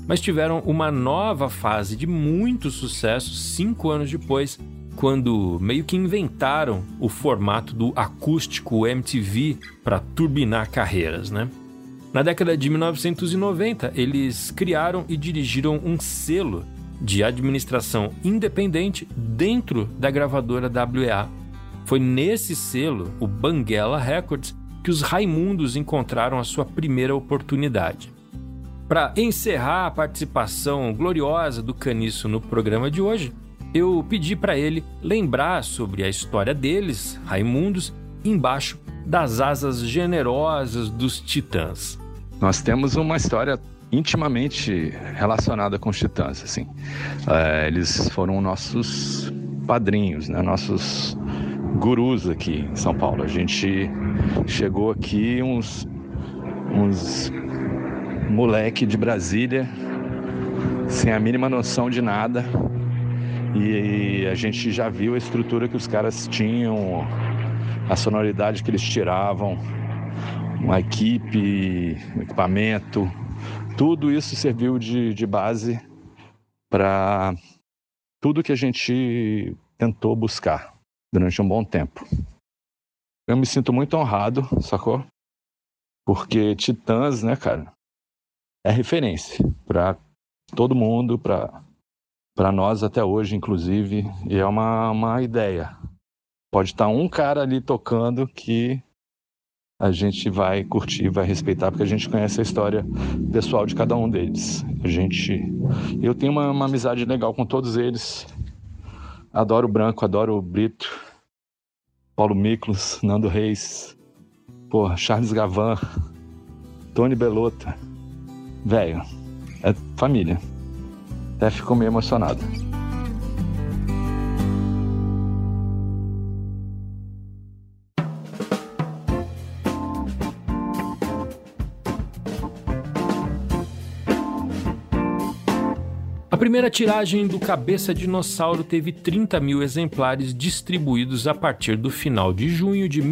mas tiveram uma nova fase de muito sucesso 5 anos depois, quando meio que inventaram o formato do acústico MTV para turbinar carreiras, né? Na década de 1990, eles criaram e dirigiram um selo de administração independente dentro da gravadora WEA. Foi nesse selo, o Banguela Records, que os Raimundos encontraram a sua primeira oportunidade. Para encerrar a participação gloriosa do Caniço no programa de hoje, eu pedi para ele lembrar sobre a história deles, Raimundos, embaixo das asas generosas dos Titãs. Nós temos uma história intimamente relacionada com os Titãs, assim. Eles foram nossos padrinhos, né? Nossos gurus aqui em São Paulo. A gente chegou aqui uns moleque de Brasília, sem a mínima noção de nada, e a gente já viu a estrutura que os caras tinham, a sonoridade que eles tiravam, uma equipe, um equipamento, tudo isso serviu de base para tudo que a gente tentou buscar durante um bom tempo. Eu me sinto muito honrado, sacou? Porque Titãs, né, cara, é referência para todo mundo, para nós até hoje, inclusive, e é uma ideia. Pode estar um cara ali tocando que a gente vai curtir, vai respeitar, porque a gente conhece a história pessoal de cada um deles. Eu tenho uma amizade legal com todos eles. Adoro o Branco, adoro o Brito, Paulo Miklos, Nando Reis, Charles Gavan, Tony Bellota. Velho, é família. Até ficou meio emocionado. A primeira tiragem do Cabeça Dinossauro teve 30 mil exemplares distribuídos a partir do final de junho de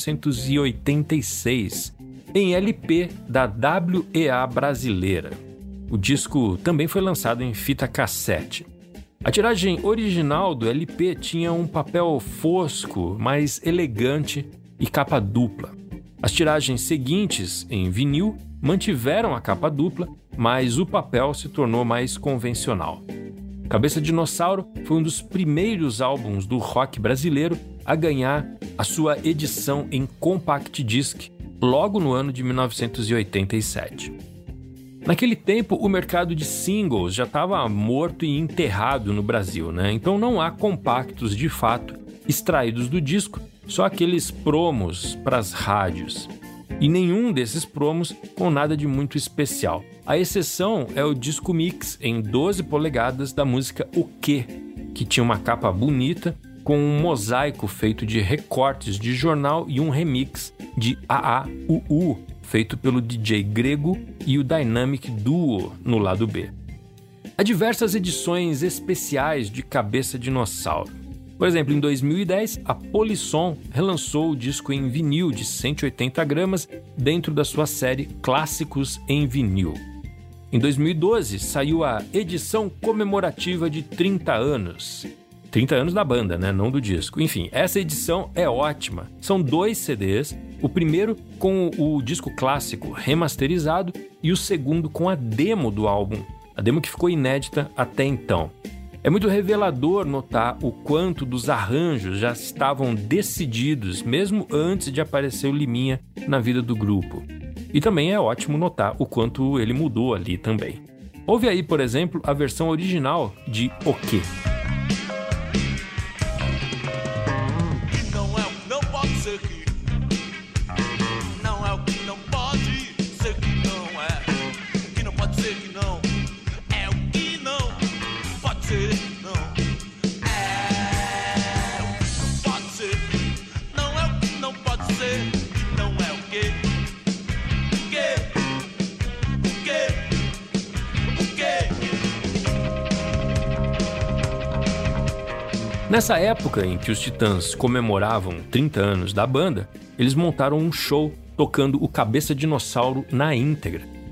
1986, em LP da WEA brasileira. O disco também foi lançado em fita cassete. A tiragem original do LP tinha um papel fosco, mais elegante e capa dupla. As tiragens seguintes, em vinil, mantiveram a capa dupla, mas o papel se tornou mais convencional. Cabeça Dinossauro foi um dos primeiros álbuns do rock brasileiro a ganhar a sua edição em compact disc, logo no ano de 1987. Naquele tempo, o mercado de singles já estava morto e enterrado no Brasil, né? Então não há compactos de fato extraídos do disco, só aqueles promos para as rádios. E nenhum desses promos com nada de muito especial. A exceção é o disco mix em 12 polegadas da música O Quê?, que tinha uma capa bonita com um mosaico feito de recortes de jornal e um remix de AAUU, feito pelo DJ Grego e o Dynamic Duo no lado B. Há diversas edições especiais de Cabeça Dinossauro. Por exemplo, em 2010, a Polisson relançou o disco em vinil de 180 gramas dentro da sua série Clássicos em Vinil. Em 2012, saiu a edição comemorativa de 30 anos. 30 anos da banda, né? Não do disco. Enfim, essa edição é ótima. São 2 CDs, o primeiro com o disco clássico remasterizado e o segundo com a demo do álbum, a demo que ficou inédita até então. É muito revelador notar o quanto dos arranjos já estavam decididos, mesmo antes de aparecer o Liminha na vida do grupo. E também é ótimo notar o quanto ele mudou ali também. Ouve aí, por exemplo, a versão original de O Quê? Nessa época em que os Titãs comemoravam 30 anos da banda, eles montaram um show tocando o Cabeça Dinossauro na íntegra.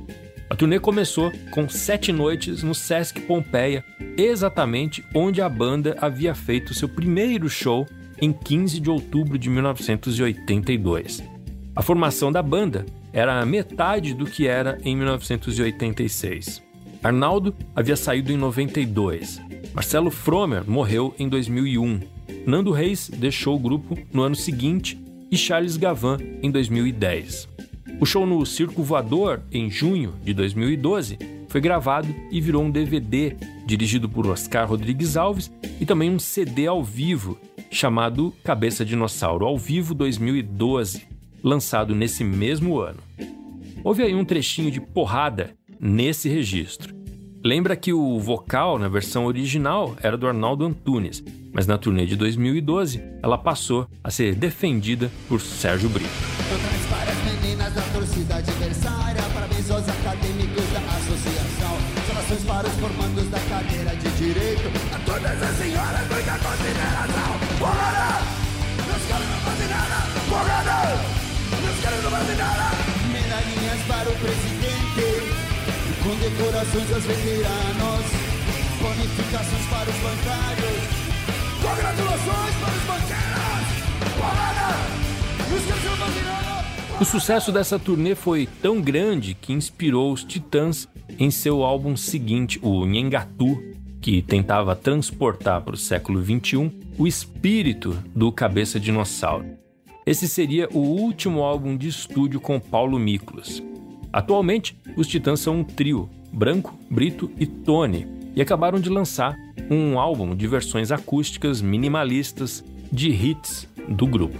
A turnê começou com 7 noites no Sesc Pompeia, exatamente onde a banda havia feito seu primeiro show em 15 de outubro de 1982. A formação da banda era metade do que era em 1986. Arnaldo havia saído em 92. Marcelo Fromer morreu em 2001. Nando Reis deixou o grupo no ano seguinte e Charles Gavan em 2010. O show no Circo Voador, em junho de 2012, foi gravado e virou um DVD dirigido por Oscar Rodrigues Alves e também um CD ao vivo chamado Cabeça Dinossauro ao Vivo 2012, lançado nesse mesmo ano. Houve aí um trechinho de porrada nesse registro. Lembra que o vocal na versão original era do Arnaldo Antunes, mas na turnê de 2012 ela passou a ser defendida por Sérgio Brito. Da torcida adversária, parabéns aos acadêmicos da associação, saudações para os formandos da cadeira de direito, a todas as senhoras, muita consideração. Porrada! Meus caras não fazem nada! Porrada! Meus caras não fazem nada! Medalhinhas para o presidente, condecorações aos veteranos, bonificações para os bancários, congratulações para os banqueiros! Porrada! Meus caras não fazem nada! O sucesso dessa turnê foi tão grande que inspirou os Titãs em seu álbum seguinte, o Nhengatu, que tentava transportar para o século XXI o espírito do Cabeça Dinossauro. Esse seria o último álbum de estúdio com Paulo Miklos. Atualmente, os Titãs são um trio, Branco, Brito e Tony, e acabaram de lançar um álbum de versões acústicas minimalistas de hits do grupo.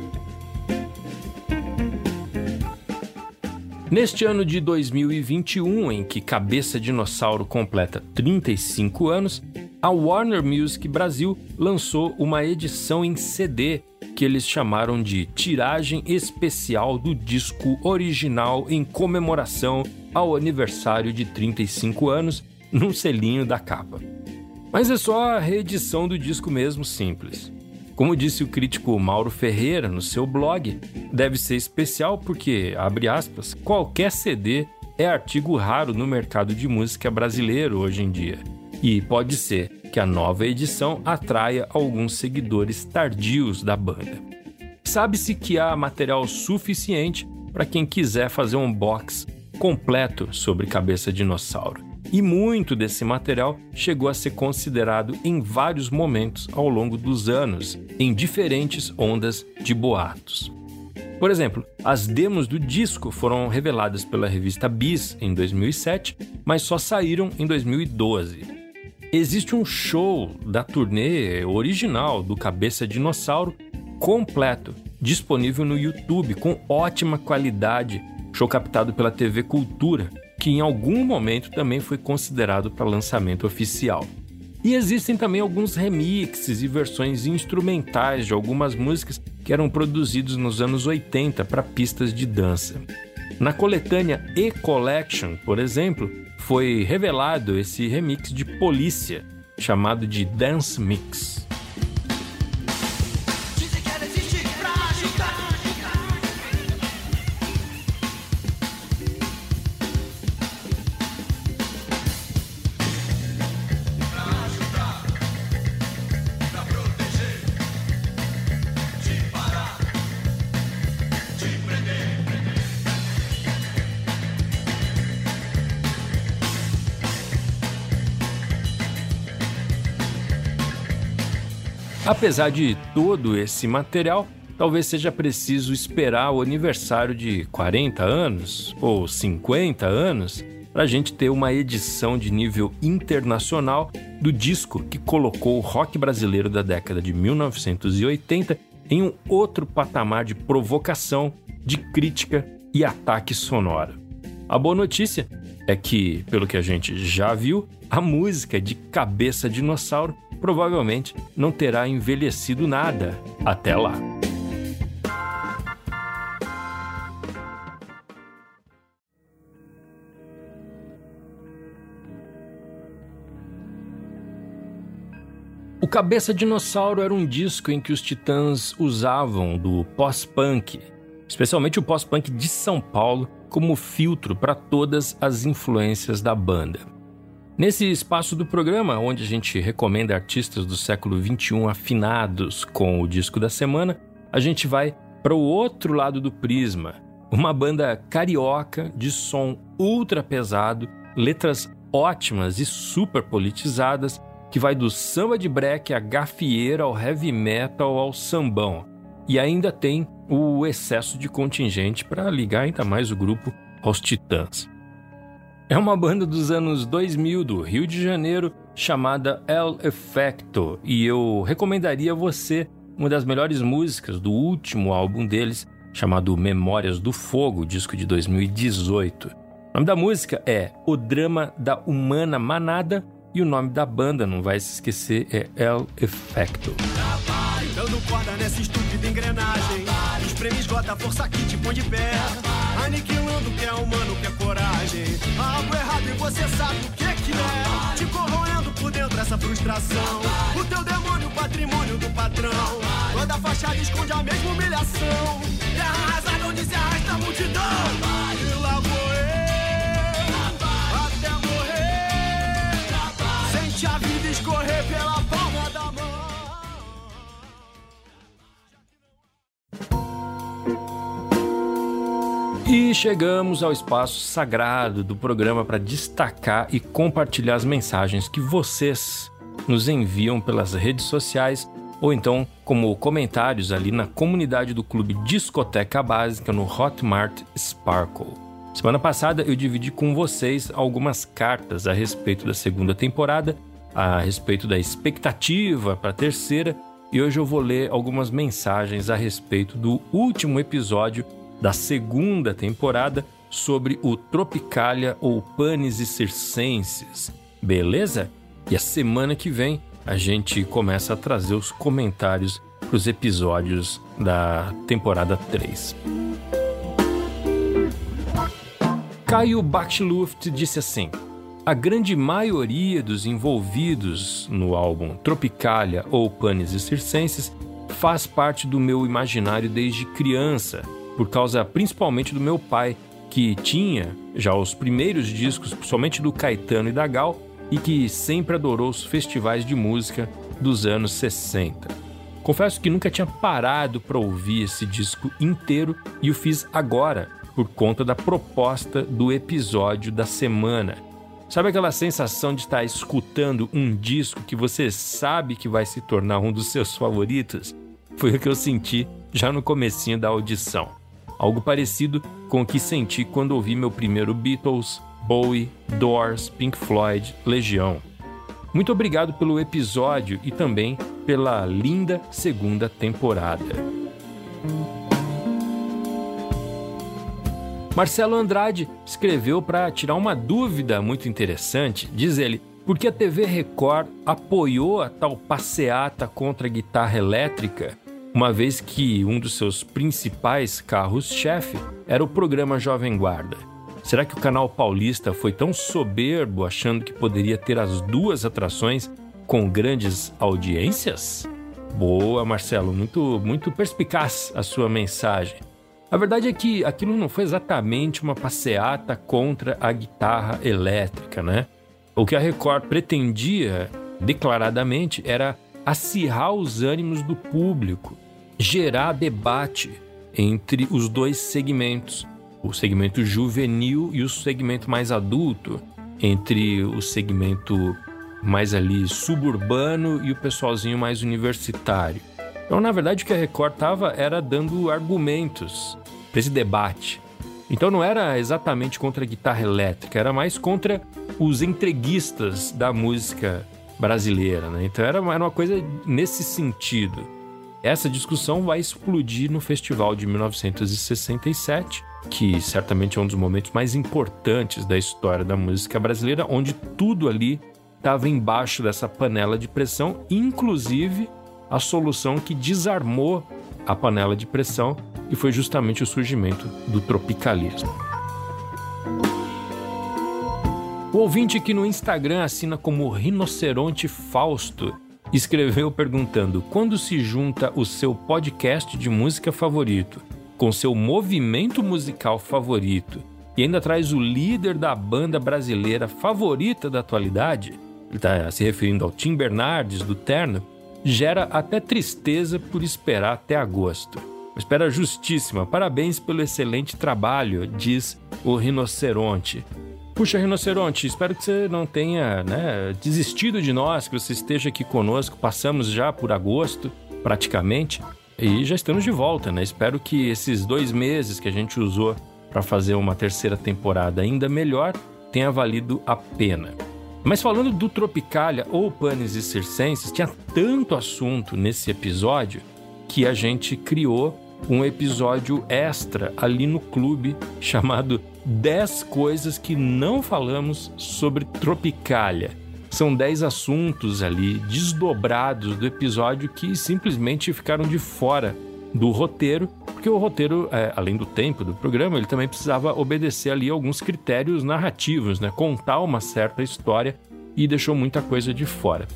Neste ano de 2021, em que Cabeça Dinossauro completa 35 anos, a Warner Music Brasil lançou uma edição em CD que eles chamaram de tiragem especial do disco original em comemoração ao aniversário de 35 anos, num selinho da capa. Mas é só a reedição do disco mesmo, simples. Como disse o crítico Mauro Ferreira no seu blog, deve ser especial porque, abre aspas, qualquer CD é artigo raro no mercado de música brasileiro hoje em dia. E pode ser que a nova edição atraia alguns seguidores tardios da banda. Sabe-se que há material suficiente para quem quiser fazer um box completo sobre Cabeça Dinossauro. E muito desse material chegou a ser considerado em vários momentos ao longo dos anos, em diferentes ondas de boatos. Por exemplo, as demos do disco foram reveladas pela revista Bis em 2007, mas só saíram em 2012. Existe um show da turnê original do Cabeça Dinossauro completo, disponível no YouTube com ótima qualidade, show captado pela TV Cultura, que em algum momento também foi considerado para lançamento oficial. E existem também alguns remixes e versões instrumentais de algumas músicas que eram produzidos nos anos 80 para pistas de dança. Na coletânea E-Collection, por exemplo, foi revelado esse remix de Polícia, chamado de Dance Mix. Apesar de todo esse material, talvez seja preciso esperar o aniversário de 40 anos ou 50 anos para a gente ter uma edição de nível internacional do disco que colocou o rock brasileiro da década de 1980 em um outro patamar de provocação, de crítica e ataque sonoro. A boa notícia é que, pelo que a gente já viu, a música de Cabeça Dinossauro provavelmente não terá envelhecido nada até lá. O Cabeça Dinossauro era um disco em que os Titãs usavam do pós-punk, especialmente o pós-punk de São Paulo, como filtro para todas as influências da banda. Nesse espaço do programa, onde a gente recomenda artistas do século XXI afinados com o disco da semana, a gente vai para o outro lado do prisma, uma banda carioca de som ultra pesado, letras ótimas e super politizadas, que vai do samba de break à gafieira, ao heavy metal, ao sambão. E ainda tem o excesso de contingente para ligar ainda mais o grupo aos Titãs. É uma banda dos anos 2000 do Rio de Janeiro chamada El Efecto, e eu recomendaria a você uma das melhores músicas do último álbum deles, chamado Memórias do Fogo, disco de 2018. O nome da música é O Drama da Humana Manada e o nome da banda, não vai se esquecer, é El Efecto. Dando corda nessa estúpida engrenagem, espreme, esgota a força que te põe de pé, aniquilando o que é humano, o que é coragem. Há algo errado e você sabe o que é, te corroendo por dentro essa frustração. O teu demônio, o patrimônio do patrão, toda a fachada esconde a mesma humilhação. Terra arrasada onde se arrasta a multidão, e lá vou eu, até morrer, sente a vida escorrer pela palma da mão. E chegamos ao espaço sagrado do programa para destacar e compartilhar as mensagens que vocês nos enviam pelas redes sociais ou então como comentários ali na comunidade do Clube Discoteca Básica no Hotmart Sparkle. Semana passada eu dividi com vocês algumas cartas a respeito da segunda temporada, a respeito da expectativa para a terceira, e hoje eu vou ler algumas mensagens a respeito do último episódio da segunda temporada sobre o Tropicália ou Panis e Circenses, beleza? E a semana que vem a gente começa a trazer os comentários para os episódios da temporada 3. Caio Bachluft disse assim: a grande maioria dos envolvidos no álbum Tropicália ou Panis e Circenses faz parte do meu imaginário desde criança, por causa principalmente do meu pai, que tinha já os primeiros discos somente do Caetano e da Gal e que sempre adorou os festivais de música dos anos 60. Confesso que nunca tinha parado para ouvir esse disco inteiro e o fiz agora, por conta da proposta do episódio da semana. Sabe aquela sensação de estar escutando um disco que você sabe que vai se tornar um dos seus favoritos? Foi o que eu senti já no comecinho da audição. Algo parecido com o que senti quando ouvi meu primeiro Beatles, Bowie, Doors, Pink Floyd, Legião. Muito obrigado pelo episódio e também pela linda segunda temporada. Marcelo Andrade escreveu para tirar uma dúvida muito interessante. Diz ele: por que a TV Record apoiou a tal passeata contra a guitarra elétrica, uma vez que um dos seus principais carros-chefe era o programa Jovem Guarda? Será que o canal paulista foi tão soberbo achando que poderia ter as duas atrações com grandes audiências? Boa, Marcelo, muito perspicaz a sua mensagem. A verdade é que aquilo não foi exatamente uma passeata contra a guitarra elétrica, né? O que a Record pretendia declaradamente era acirrar os ânimos do público, gerar debate entre os dois segmentos, o segmento juvenil e o segmento mais adulto, entre o segmento mais ali suburbano e o pessoalzinho mais universitário. Então, na verdade, o que a Record era dando argumentos para esse debate. Então, não era exatamente contra a guitarra elétrica, era mais contra os entreguistas da música brasileira, né? Então, era uma coisa nesse sentido. Essa discussão vai explodir no festival de 1967, que certamente é um dos momentos mais importantes da história da música brasileira, onde tudo ali estava embaixo dessa panela de pressão, inclusive a solução que desarmou a panela de pressão, que foi justamente o surgimento do tropicalismo. O ouvinte que no Instagram assina como Rinoceronte Fausto escreveu perguntando: quando se junta o seu podcast de música favorito com seu movimento musical favorito e ainda traz o líder da banda brasileira favorita da atualidade, ele está se referindo ao Tim Bernardes do Terno, gera até tristeza por esperar até agosto. Uma espera justíssima, parabéns pelo excelente trabalho, diz o Rinoceronte. Puxa, Rinoceronte, espero que você não tenha desistido de nós, que você esteja aqui conosco. Passamos já por agosto, praticamente, e já estamos de volta, né? Espero que esses 2 meses que a gente usou para fazer uma terceira temporada ainda melhor tenha valido a pena. Mas falando do Tropicália ou Panis e Circenses, tinha tanto assunto nesse episódio que a gente criou um episódio extra ali no clube chamado 10 coisas que não falamos sobre Tropicália. São 10 assuntos ali desdobrados do episódio que simplesmente ficaram de fora do roteiro, porque o roteiro, além do tempo do programa, ele também precisava obedecer ali alguns critérios narrativos, né? Contar uma certa história, e deixou muita coisa de fora.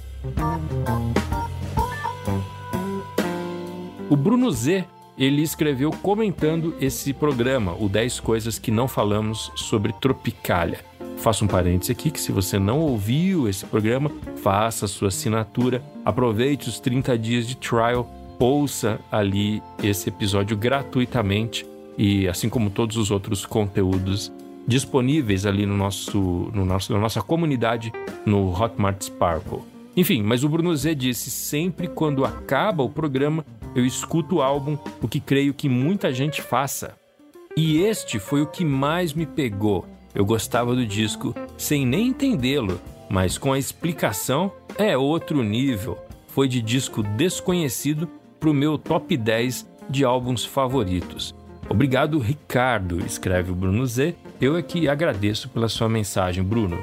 O Bruno Z, ele escreveu comentando esse programa, o 10 coisas que não falamos sobre Tropicália. Faço um parênteses aqui que se você não ouviu esse programa, faça a sua assinatura, aproveite os 30 dias de trial, ouça ali esse episódio gratuitamente e assim como todos os outros conteúdos disponíveis ali na nossa comunidade no Hotmart Sparkle. Enfim, mas o Bruno Z disse, sempre quando acaba o programa, eu escuto o álbum, o que creio que muita gente faça. E este foi o que mais me pegou. Eu gostava do disco sem nem entendê-lo, mas com a explicação é outro nível. Foi de disco desconhecido pro meu top 10 de álbuns favoritos. Obrigado, Ricardo, escreve o Bruno Z. Eu é que agradeço pela sua mensagem, Bruno.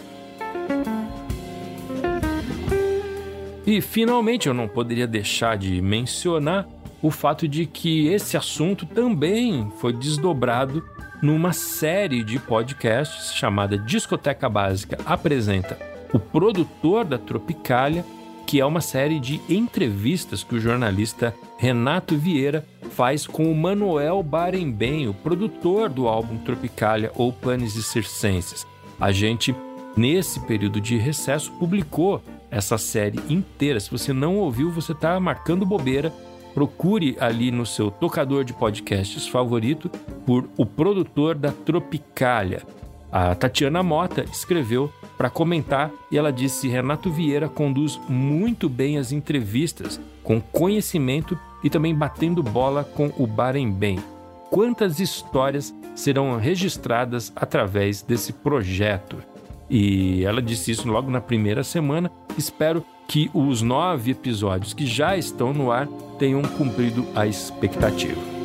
E, finalmente, eu não poderia deixar de mencionar o fato de que esse assunto também foi desdobrado numa série de podcasts chamada Discoteca Básica Apresenta o Produtor da Tropicália, que é uma série de entrevistas que o jornalista Renato Vieira faz com o Manuel Barenboim, o produtor do álbum Tropicália ou Panis e Circenses. A gente, nesse período de recesso, publicou essa série inteira. Se você não ouviu, você está marcando bobeira. Procure ali no seu tocador de podcasts favorito por O Produtor da Tropicália. A Tatiana Mota escreveu para comentar e ela disse: Renato Vieira conduz muito bem as entrevistas, com conhecimento e também batendo bola com o Barenboim. Quantas histórias serão registradas através desse projeto? E ela disse isso logo na primeira semana. Espero que os 9 episódios que já estão no ar tenham cumprido a expectativa.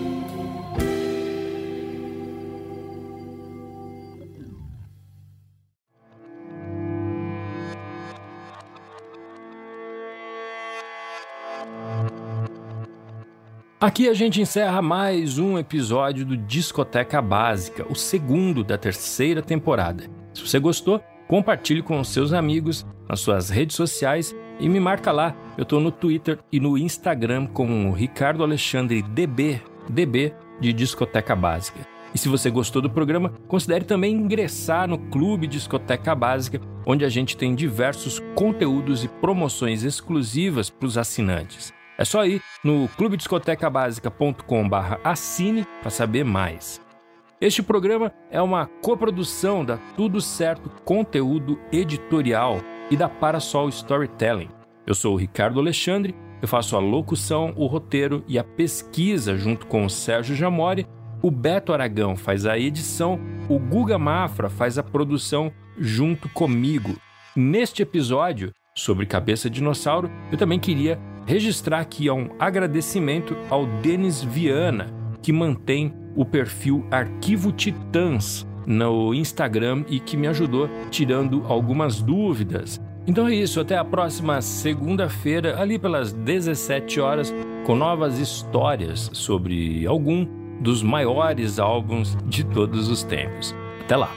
Aqui a gente encerra mais um episódio do Discoteca Básica, o segundo da terceira temporada. Se você gostou, compartilhe com os seus amigos nas suas redes sociais e me marca lá. Eu estou no Twitter e no Instagram como Ricardo Alexandre DB de Discoteca Básica. E se você gostou do programa, considere também ingressar no Clube Discoteca Básica, onde a gente tem diversos conteúdos e promoções exclusivas para os assinantes. É só ir no clubediscotecabasica.com/assine para saber mais. Este programa é uma coprodução da Tudo Certo Conteúdo Editorial e da Parasol Storytelling. Eu sou o Ricardo Alexandre, eu faço a locução, o roteiro e a pesquisa junto com o Sérgio Jamori, o Beto Aragão faz a edição, o Guga Mafra faz a produção junto comigo. Neste episódio sobre Cabeça Dinossauro, eu também queria registrar aqui um agradecimento ao Denis Viana, que mantém o perfil Arquivo Titãs no Instagram e que me ajudou tirando algumas dúvidas. Então é isso, até a próxima segunda-feira, ali pelas 17 horas, com novas histórias sobre algum dos maiores álbuns de todos os tempos. Até lá!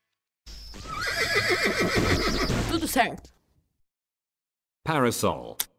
Tudo certo. Parasol.